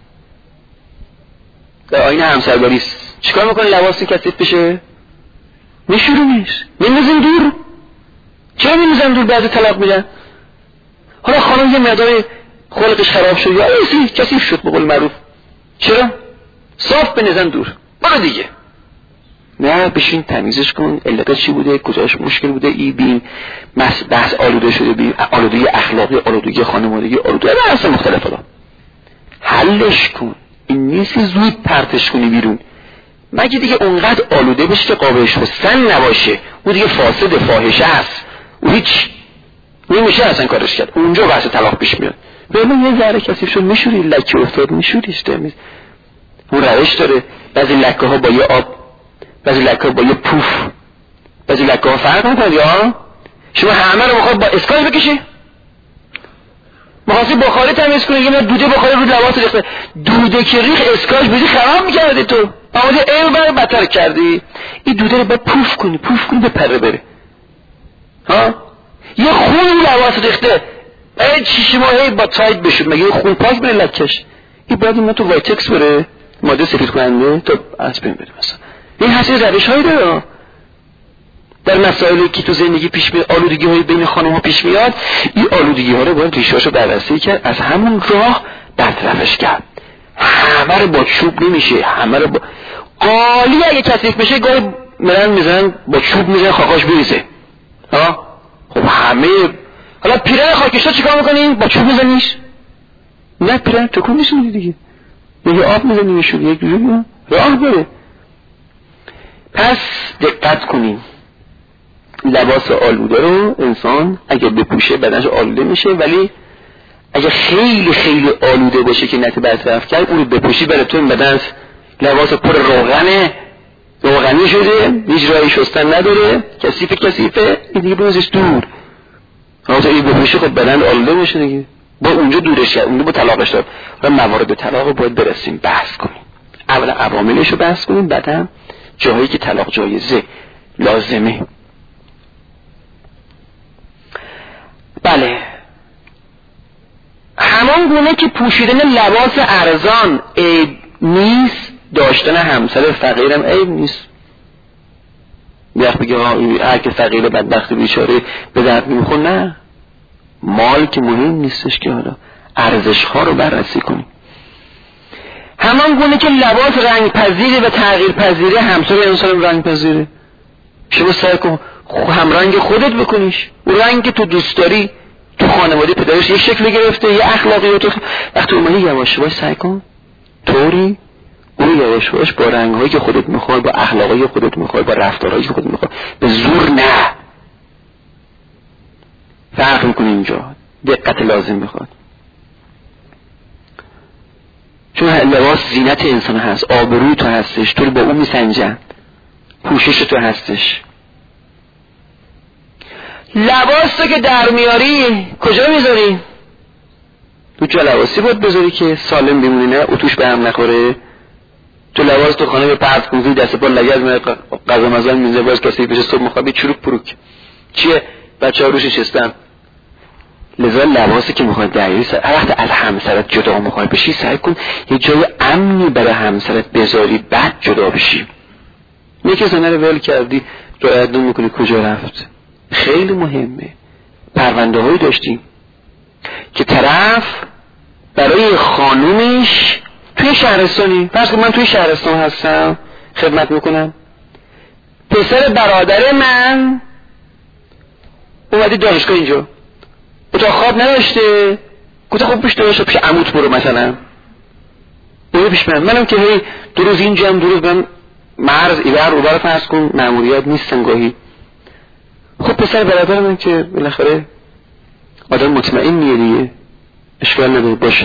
در آیین همسرگاری چیکار میکنه لباسی کثیف بشه؟ میشورونش، میندازیم دور. چرا میندازن دور؟ بعضی طلاق میدن. حالا خانم یه مقدار خلقش خراب شد یا ایسی کثیف شد به قول معروف، چرا؟ صاف بنزن دور، برو دیگه. نه، بشین تمیزش کن، علت چی بوده، کجاش مشکل بوده، ای بین بحث آلوده شده، بین آلودگی اخلاقی، آلودگی خانوادگی، آلودگی بحث مختلف ها. حلش کن. این نیست زود پرتش کنی بیرون، مگه دیگه اونقدر آلوده بشه که قابل شستن نباشه. اون دیگه فاسد فاحشه است، اون هیچ نمیشه اصلا کارش کرد. اونجا بحث طلاق پیش میاد. ولی یه ذره کثیف شد میشوری، لکه افتاد میشوریش تمیز. اون روش داره. بعضی لکه ها با یه آب، بعضی لکه ها با یه پوف، بعضی لکه ها فرق میکنه. یا شما همه رو بخواد با اسکاچ بکشی، مخواستید بخاری تمیز کنی، یه دوده بخاری رو لباس ریخته، دوده که ریخ اسکاچ بزی خراب میکردی، تو آماده ایو بر بدتر کردی. این دوده رو باید پوف کنی به پره بره. ها یه خون لباس ریخته، ای چی شما هی با تایت بشود، مگه یه خون پاک بره لکش؟ این باید این تو وایتکس بره، ماده سفید کننده تا از بین بره. مثلا این هستی روش هایی داره در مسائلی که تو زندگی پیش میاد، آلودگی های بین خانم ها پیش میاد. این آلودگی ها رو باید ریشه‌اشو بررسی کرد، از همون راه برطرفش کرد. همه رو با چوب نمیشه، همه رو با قالی اگه کثیف بشه گاهی میزنن با چوب میزنن خاکاش بریزه. ها خب همه حالا پیرن خاکشتا چیکار میکنین؟ با چوب میزنیش؟ نه، پیرن تکون میشونی دیگه، یه آب میزنی میشونی، یک جوری راه بره. پس دقت کنین، لباس آلوده رو انسان اگه بپوشه بدنش آلوده میشه، ولی اگه خیلی خیلی آلوده باشه که نتیجه برطرف کرد، اون رو بپوشی برای تو این بدن لباس پر روغنی شده، هیچ راهی شستن نداره، کثیفه، این دیگه بروزش دور. حالا این بپوشی خب بدن آلوده میشه دیگه، با اونجا دورش کرد، اونجا با طلاقش داد. و موارد طلاق رو باید برسیم بحث کنیم. اولا عواملش رو بحث کنیم، بعدم جاهایی که طلاق جایزه لازمه. بله، همان گونه که پوشیدن لباس ارزان عیب نیست، داشتن همسر فقیرم عیب نیست. بگه هر که فقیر بدبخت بیچاره به درد نمیخوره. نه، مال که مهم نیستش، که حالا ارزش ها رو بررسی کنیم. همان گونه که لباس رنگ پذیره و تغییر پذیره، همسر انسان رنگ پذیره. شما سعی کن هم رنگ خودت بکنیش، اون رنگ که تو دوست داری، تو خانواده پدرش یک شکل گرفته، یه اخلاقیات. وقتی اومدی یواش یواش سعی کن طوری اون یواش یواش با رنگ‌هایی که خودت می‌خوای، با اخلاقی خودت می‌خوای، با رفتارهایی که خودت می‌خوای، به زور نه. فرق می‌کنه اینجا، دقت لازم می‌خواد. چون لباس زینت انسان هست، آبروی تو هستش، تو رو با اون میسنجن، پوشش تو هستش. لباس تو که در میاری کجا میذاری؟ تو جا لباسی بود بذاری که سالم بمونی، نه اتوش به هم نخوره. تو لباس تو خانه به پرد کنزی دست پا لگد میره، غذا مزان میزه، باز کسی پیش صبح مخوابی چروک پروک چیه؟ بچه ها روش نشستن. لذا لباسی که میخواد دریایی هر وقت از همسرت جدا میخوای بشی سعی کن یه جای امنی برای همسرت بذاری، بعد جدا بشی. یکی زنه رو ول کردی رعایت نمیکنی کجا رفت؟ خیلی مهمه. پرونده هایی داشتیم که طرف برای خانومش توی شهرستانی، فرض کن من توی شهرستان هستم خدمت میکنم، پسر برادر من اومدی دانشگاه اینجا، اتاق خواب نداشته، گفت خب پیش داشته پیش عموت برو مثلا، برو پیش منم که هی دو روز اینجا هم دو روز برم مرز ایبر اوبر فرض کن مأموریت نیستن گاهی. خب پسر برادر من که بالاخره آدم مطمئنیه دیگه، اشکال نداره باشه،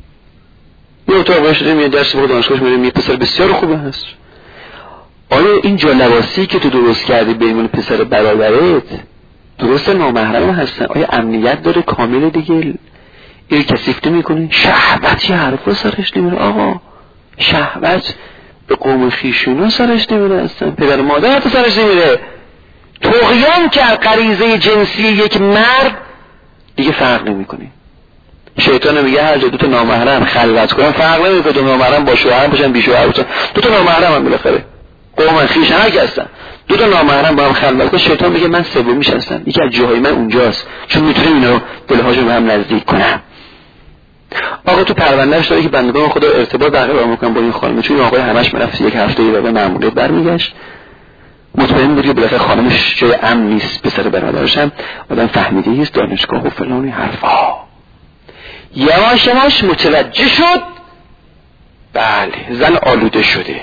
یه اتاق باشه میاد درس بخواد دانشگاهش میره، یه پسر بسیار خوبه هست. آیا این جا لباسی که تو درست کردی بین پسر برادرت درست نامحرم هستن؟ آیا امنیت داره کامل دیگه؟ این کثیفته میکنه؟ شهوت یه حرفا سرش نمیره آقا، شهوت به قوم خیشونا سرش نمیره، اصلا پدر مادر حتی سرش نمیره. طغیان که غریزه جنسی یک مرد دیگه فرق نمیکنه. شیطان میگه هر جا دو تا نامحرم خلوت کنن فرق نمیکنه، دو نامحرم با شوهر باشن بی شوهر باشن، دو تا نامحرم هم بالاخره قوم خیش هر کی هستن، دو تا نامحرم با هم خلوت کنن، شیطان میگه من سومیش هستم، یکی از جاهای من اونجاست، چون میتونم اینو دلهاشو به هم نزدیک کنم. آقا تو پروندهش داره که بندگان خدا ارتباط برقرار میکنن با این خانم، چون آقای همش میرفت یک هفته یه بار مأموریت برمیگشت، مطمئن بود که بالاخره خانمش جای امن نیست، پسر برادرش هم آدم فهمیده نیست، دانشگاه و فلان حرفا. یواش یواش متوجه شد بله زن آلوده شده،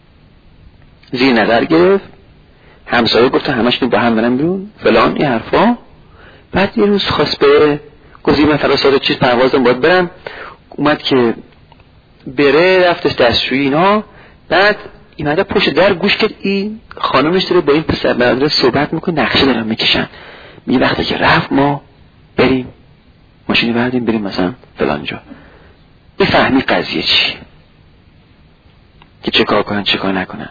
زیر نظر گرفت، همسایه گفت همش با هم برن بیرون فلان این حرفا. بعد یه روز خواست به گفت من فرستاد چیز پروازم باید برم، اومد که بره رفتش دستشویی اینا، بعد ایمده پشت در گوش کرد این خانمش داره با این پسر برادر صحبت میکنه، نقشه دارن میکشن، میگه وقتی که رفت ما بریم ماشینی بردیم بریم مثلا فلان جا. این فهمی قضیه چی که چه کار کنن چه کار نکنن.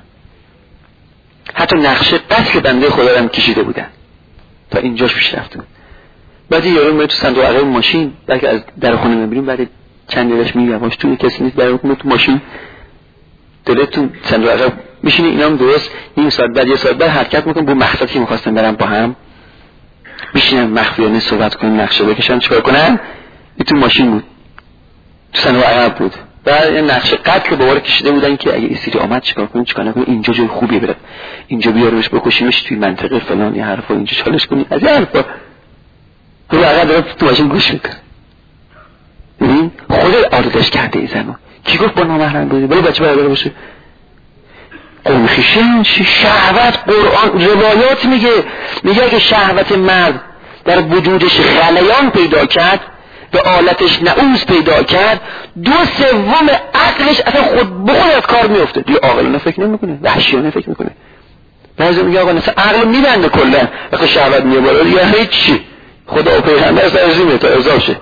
حتی نقشه قتل بنده خدا هم کشیده بودن تا اینجاش پیش رفته بود. بعد یارو میاد تو صندوق عقب ماشین، بلکه از در خونه میبریم، بعد چند دقیقه‌اش میگه واش تو کسی نیست، برای تو ماشین دلت تو صندوق عقب میشینه، اینا هم درست نیم ساعت بعد یه ساعت بعد حرکت میکنن به مقصدی که می‌خواستن برن با هم میشینن مخفیانه صحبت کنن، نقشه بکشن، چیکار کنن. این تو ماشین بود، تو صندوق عقب بود. بعد این نقشه قتل بابا رو کشیده بودن که اگه استیری آمد چیکار کنیم چیکار نکنیم، اینجا جای خوبیه برد، اینجا بیاریمش بکشیمش توی منطقه فلان یه حرفا، اینجا چالش کنیم از این حرفا. تو عقب داره تو ماشین گوش میکنه. ببین خود آلودش کرده این زمان. کی گفت با نامحرم بودی؟ ولی بچه برادر باشه. قوم خیشن شهوت، قرآن روایات میگه که شهوت مرد در وجودش غلیان پیدا کرد، به آلتش نعوز پیدا کرد، 2/3 عقلش اصلا خود به خود از کار میفته. دیگه عاقلانه فکر نمیکنه، وحشیانه فکر میکنه. بعضی میگه آقا مثلا عقل میبنده کلا، وقتی شهوت میاد بالا دیگه هیچی، خدا و پیغمبر سرش نمیاد تا ارضا شه.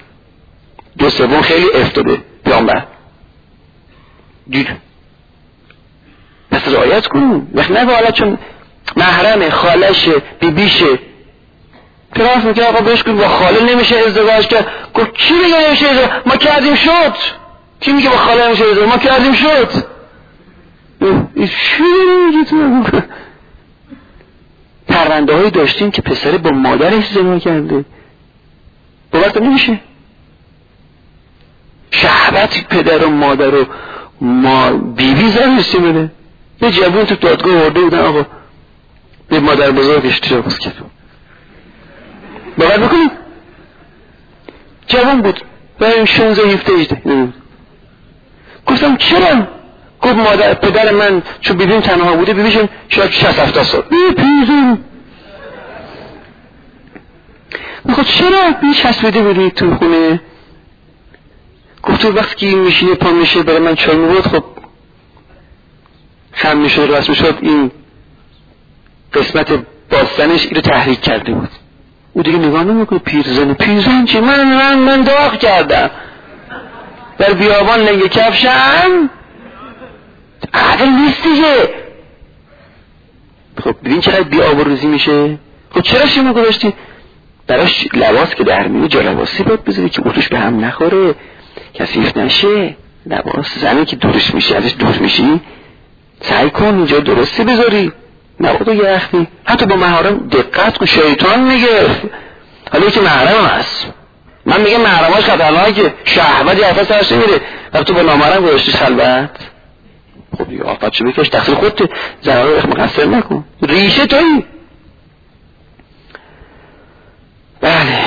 2/3 خیلی افتاده پیامبر دید. پس رعایت کن، وقت نه حالا چون محرم خالشه بیبیشه طرف میگه آقا بهش کن با خاله نمیشه ازدواج کرد. گفت چی میگه نمیشه ازدواج؟ ما کردیم شد. کی میگه با خاله نمیشه ازدواج؟ ما کردیم شد. این چی میگه تو؟ پرونده هایی داشتیم که پسره با مادرش زنا کرده، باور نمیشه. شهوت پدر و مادر و بیبی زنشتی میده. یه جوون تو دادگاه ورده بودن آقا به مادر بزرگش تجاوز کرد. باور بکنید جوان بود، برای 16-17 گفتم چرا؟ گفت مادر پدر من چون بیبیم تنها بوده، بیبیشم شاید 60-70 سال پیرزن. میخواد چرا چسبیده بودی تو خونه؟ گفت تو وقتی که میشینه پا میشه برای من چای میبود، خب خم میشد رسم شد، این قسمت باستنش اینو تحریک کرده بود. او دیگه نگاه نمیکنه. پیرزن چی؟ من داغ کردم در بیابان لنگ کفشم. عقل نیست دیگه. خب ببین چقدر بی آبروریزی میشه. خب چرا شما گذاشتی؟ براش لباس که در میره جا لباسی باید بذاری که اتوش به هم نخوره، کثیف نشه. لباس زمین که دورش میشی ازش دور میشی سعی کن اینجا درستی بذاری، نباید یه وقتی حتی با محرم دقت کن. شیطان میگه حالا که محرم هست، من میگم محرماش خطرناکه، شهوت یه حفظ سرش نمیره. وقتی با نامحرم گذاشتیش خلوت، خب دیگه آفت شو بکش، تقصیر خودت، زنها رو مقصر نکن، ریشه تویی. بله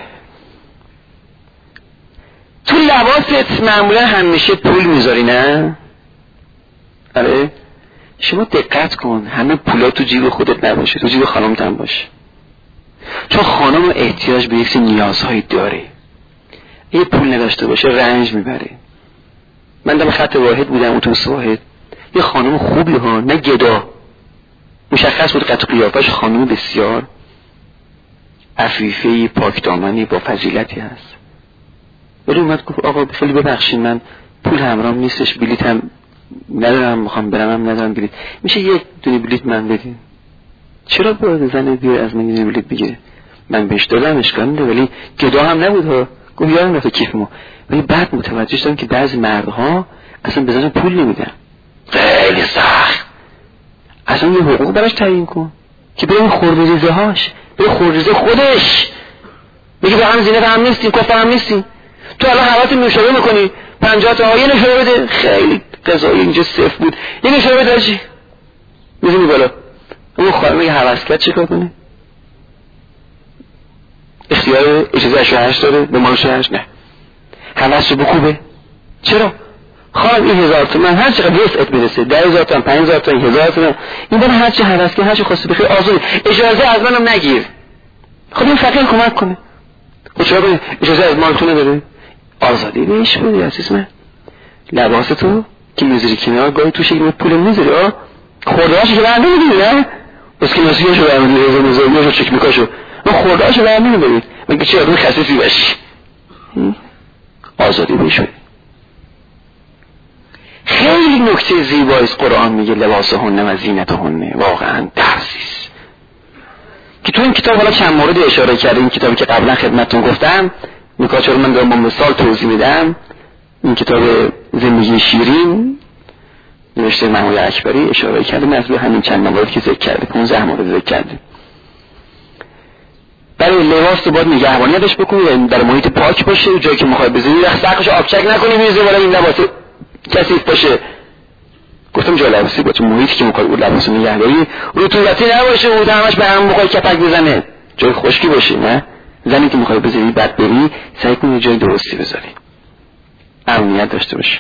تو لباست معمولا همیشه پول میذاری نه؟ آره شما دقت کن همه پولا تو جیب خودت نباشه، تو جیب خانمت هم باشه، چون خانم احتیاج به یک سری نیازهایی داره. یه پول نداشته باشه رنج میبره. من دم خط واحد بودم، اتوبوس واحد، یه خانم خوبی ها، نه گدا، مشخص بود قد قیافش خانم بسیار عفیفه‌ای پاکدامنی با فضیلتی هست. ولی اومد گفت آقا خیلی ببخشید من پول همراهم نیستش، بلیطم ندارم، میخوام برم هم ندارم بلیط، میشه یک دونه بلیط من بدین؟ چرا باید زنه بیار از من یه بلیط بگیره؟ من بهش دادم اشکال نداره، ولی گدا هم نبود ها. گفت یادم رفت کیف ما. ولی بعد متوجه شدم که بعضی مردها اصلا به زن پول نمیدن. خیلی سخت. اصلا یه حقوق براش تعیین کن که بریم خورریزه هاش، بریم خورریزه خودش. میگه به هم زینت هم نیستیم، کفر هم نیستیم. تو الان حوات نوشابه میکنی 50 تا یه نوشابه بده، خیلی قضایی اینجا صفر بود، یه نوشابه بده چی میزونی بالا. اون خانم یه هوس کرد چیکار کنه؟ اختیار اجازه 88 داره، به مال 88 نه، هوس رو بکوبه. چرا؟ خانم این 1000 تومن هر چقدر وسعت برسه، 10,000 تومن، 5,000 تومن، 1,000 تومن، این داره هر چی هوس کنه، هر چی خواسته بخیر آزاد، اجازه از منم نگیر. خب این فقیر کمک کنه. خب چرا کنه؟ اجازه از مالتونه بده، آزادی بهش بده. عزیز من لباس تو که میذاری کنار گاهی توش یه پول میذاری، خوردهاشو که برمی میدید نه؟ بس که نسیهاشو برمی میدید، نظامیاشو چکمیکاشو ما خوردهاشو برمی میدید، مگه چه آدم خصیصی باشی؟ آزادی بهش بده. خیلی نکته زیباییست قرآن میگه لباسهن و زینتهن، واقعا درسیست که تو این کتاب حالا چند مورد اشاره کرده. این کتابی که قبلا خدمتتون گفتم، نکات رو من دارم با مثال توضیح میدم. این کتاب زندگی شیرین نوشته محمود اکبری اشاره کرده نسبت همین چند مورد که ذکر کرده، 15 مورد ذکر کرده. برای لباس باید نگهبانی ازش بکنی، در محیط پاک باشه، جایی که میخوای بزنی سقفش آبچک نکنی، میز بالا این لباس کثیف باشه. گفتم جای لباسی باشه، محیطی که میخوای اون لباس نگهداری رطوبتی نباشه، اون همش به هم بخوای کپک بزنه، جای خشکی باشه. نه زنی که میخوای بذاری بعد بری سعی کن جای درستی بذاری، امنیت داشته باشه.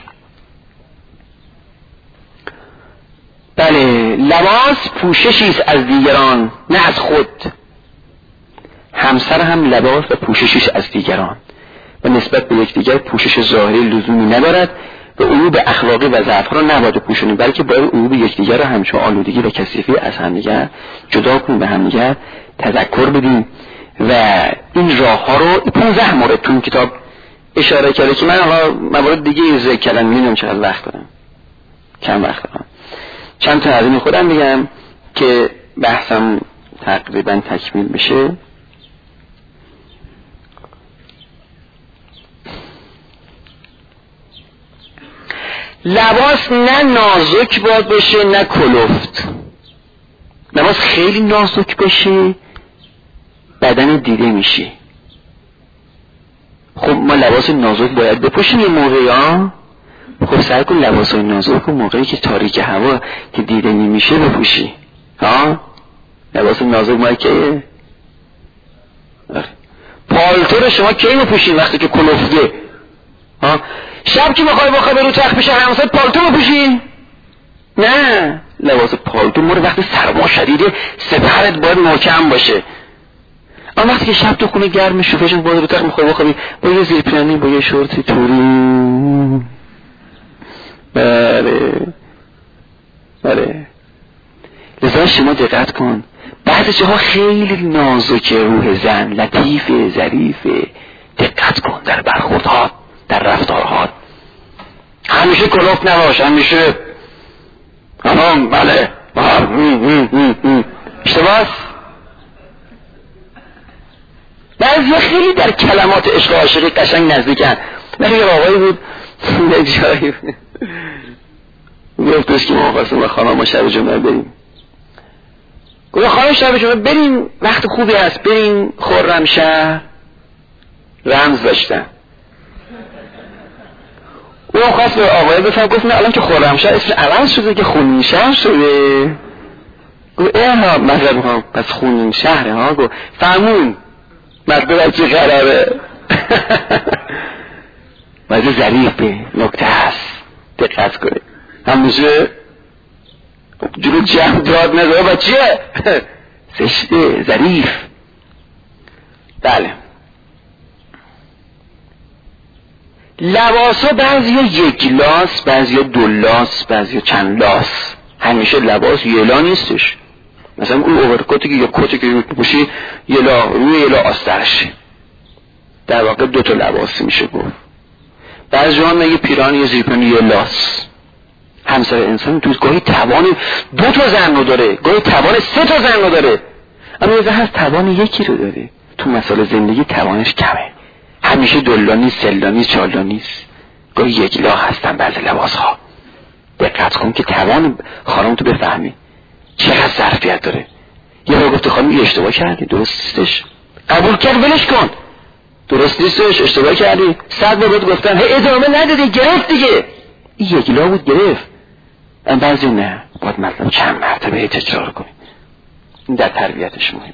بله لباس پوششی است از دیگران نه از خود. همسر هم لباس و پوششیش از دیگران و نسبت به یکدیگر پوشش ظاهری لزومی ندارد و عیوب اخلاقی و ضعف‌ها را نباید پوشونیم، بلکه باید عیوب یکدیگر را همچون آلودگی و کثیفی از همدیگر جدا کنیم، به همدیگر تذکر بدیم. و این راه‌ها رو 15 مورد تو این کتاب اشاره کرده که من حالا موارد دیگه ذکر کردم، نمیدونم چقدر وقت دارم، کم وقت دارم. چند تا از این خودم میگم که بحثم تقریبا تکمیل بشه. لباس نه نازک باید باشه نه کلفت. لباس خیلی نازک باشه بدن دیده میشه. خب ما لباس نازک باید بپوشیم یه موقعی ها. خب سعی کن لباس های نازک و موقعی که تاریک هوا که دیده نمیشه بپوشی ها. لباس نازک ما که پالتو رو شما کی بپوشین؟ وقتی که کلفته. شب که میخوای بخوابی رو تخت پیش همسایت پالتو بپوشین؟ نه، لباس پالتو مورد وقتی سرما شدیده سپرت باید محکم باشه. اما وقتی که شب تو خونه گرم شوفهشون باید رو تخت میخوای بخوابی با یه زیرپیرنی با یه شورت توری. بله. لذا شما دقت کن، بعضی جاها خیلی نازکه روح زن، لطیفه، ظریفه. دقت کن در برخوردها، در رفتارها. همیشه کلوف نباش، همیشه بله اشتباهست. بعضی خیلی در کلمات عشق و عاشقی قشنگ نزدیکن. ولی یه آقایی بود یه جایی گفتش که ما خواستم و خانم ما شب جمعه بریم. گفت خانم شب جمعه بریم، وقت خوبی هست، بریم خرمشهر. رمز داشتن. اون خواست به آقای بفهم، گفت نه الان که خرمشهر اسمش عوض شده که خونین شهر شده. گفت ها مذهب ها پس خونین شهره ها. گفت فرمون مطلب چی قراره. وضع ظریفه، نکته هست، دقت کنه. همیشه جلو جمع داد نزده بچه زشته، ظریف. بله. لباسا بعضی یک لاس، بعضی دو لاس، بعضی چند لاس. همیشه لباس یه لا نیستش. مثلا اون اوورکوتی که یا کتی که بپوشی یه لا روی یه لا آسترش، در واقع دو تا لباس میشه گفت. بعضی جا میگه پیران یه زیرپن یه لاس. همسر انسان تو گاهی توان دو تا زن رو داره، گاهی توان سه تا زن رو داره، اما یه هست توان یکی رو داره. تو مسائل زندگی توانش کمه، همیشه دولا نیست، سلا نیست، چالا نیست، گاهی یک لا هستن بعضی لباس ها. دقت کن که توان خانم تو بفهمی چقدر ظرفیت داره. یه بار گفته خانم اشتباه کردی، درست نیستش، قبول کرد ولش کن، درست نیستش، اشتباه کردی. 100 بار بود گفتن هی ادامه ندادی، گرفت دیگه. این یک لا بود گرفت. اما بعضی نه، باید مطلب چند مرتبه تکرار کنی. این در تربیتش مهم.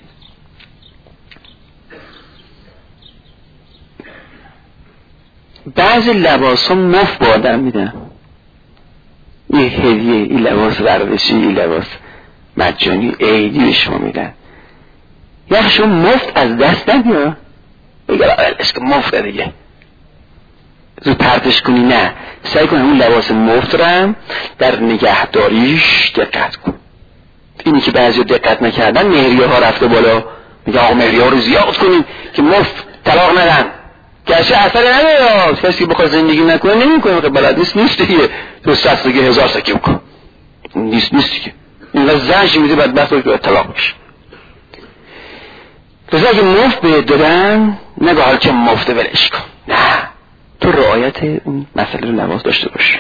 بعضی لباس ها مفت با آدم میدن. این هدیه، این لباس ورزشی، این لباس مجانی عیدی به شما میدن. یا شما مفت از دست نگیر، بگه اشک مفت دیگه زود پرتش کنی. نه، سعی کن اون لباس مفت رو در نگهداریش دقت کن. اینی که بعضی دقت نکردن مهریه ها رفته بالا، میگه آقا مهریه ها رو زیاد کنیم که مفت طلاق ندن. گرچه اثری نداره، کسی بخواد زندگی نکنه نمیکنه، که بلد نیست دیگه. تو 100,000 سکه بکن، نیست دیگه. اینقدر زنش میده بدبخت رو طلاق میشه. پس اگه مفت به دادن نگه حال که مفت ولش کن، نه، تو رعایت اون مسئله رو لباس داشته باش.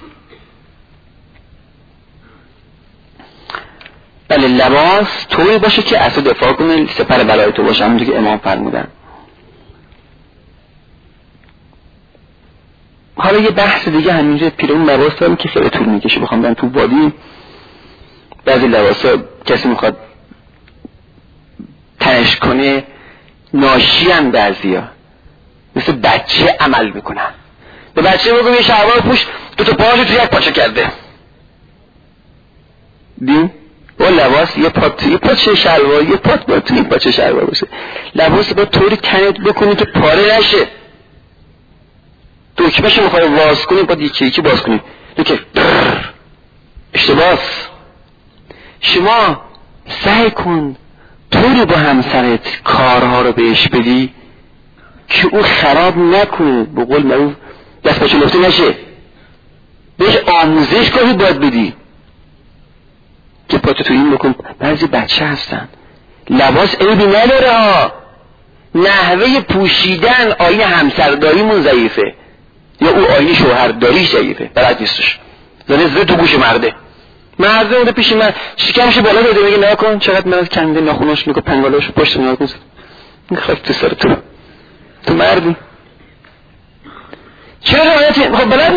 بله، لباس طوری باشه که از تو دفاع کنه، سپر بلای تو باشه، همونطور که امام فرمودن. حالا یه بحث دیگه همینجا پیرون لباس دارم که خیلی طول میکشه، بخوام برم تو وادی. بعضی لباس ها کسی میخواد تنش کنه ناشی هم بعضی ها مثل بچه عمل میکنن. به بچه بگم یه شلوار پوش، دو تا پاهاشو تو یک پاچه کرده. دیم با لباس یه پاچه شلوار، یه پات باید تو این پاچه شلوار باشه. لباس باید طوری تنت بکنی که پاره نشه. دکمهشو میخوای واز کنی باید یکی باز کنی، که اشتباس. شما سعی کن طوری با همسرت کارها رو بهش بدی که او خراب نکنه، به قول معروف دست پاچه لفته نشه. بهش آموزش کنی باید بدی که پاتو تو این بکن. بعضی بچه هستن لباس عیبی نداره ها، نحوه پوشیدن آیین همسرداریمون ضعیفه یا او آیین شوهرداری ضعیفه، بلد نیستش. زنه تو گوش مرده اومده پیش من شکمش بالا داده، میگه نگاه کن چقدر من کنده ناخوناش، نگاه پنگالاش پشت نگاه کن، میخواد تو سر تو مردی. چرا روایتی؟ خب بلد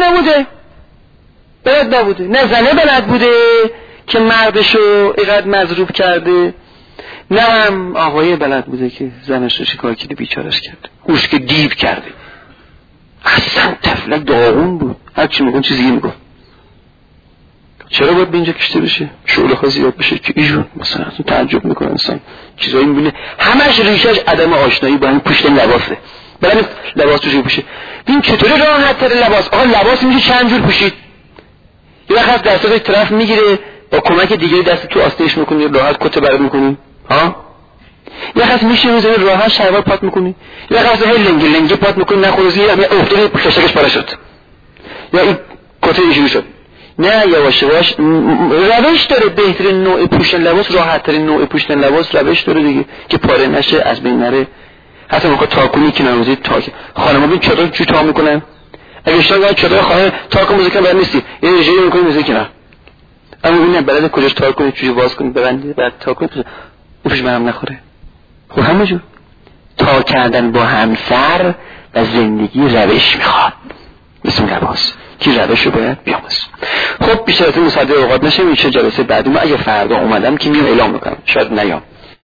نبوده، نه زنه بلد بوده که مردشو اینقدر مضروب کرده، نه هم آقای بلد بوده که زنش رو چیکار کرده بیچارش کرده، هوش که دیو کرده. اصلا تفلک داغون بود، هر چی میگن چیزی میگن. چرا باید به اینجا کشته بشه؟ شغل خاص زیاد بشه که ایشون مثلا تعجب میکنه انسان چیزایی میبینه همش ریشش عدم آشنایی با این پوشیدن لباسه. برای لباس توش بپوشه. این چطوری راحت تر لباس؟ آقا لباس میشه چند جور پوشید. یه وقت دستش طرف میگیره با کمک دیگری دست تو آستینش میکنی راحت کت برات میکنی ها. یه وقت میشه میذاری راحت شلوار پات میکنی. یه وقت هی لنگه پات میکنی نخوزی یا افتادی کشکش پاره شد. یا این کت اینجوری شد. نه یواش یواش روش داره. بهترین نوع پوشیدن لباس راحت ترین نوع پوشیدن لباس روش داره دیگه که پاره نشه از بین نره. حتی موقع تاکونی که نمیذید خانم‌ها ببین چطور چی تا میکنن. اگه شما چطور خانم تاک موزیک بلد نیستی یه رژیم میکنی موزیک نه. اما ببین بلد کجاش تاک کنی چوری باز کنی ببندید بعد تاک کنی اونش منم نخوره. خب همه جور تا کردن با همسر و زندگی روش میخواد مثل لباس که روش رو باید بیاموز. خب بیشتر از این مصدق اوقات نشه میشه جلسه بعدی. ما اگه فردا اومدم که میام اعلام میکنم شاید نیام.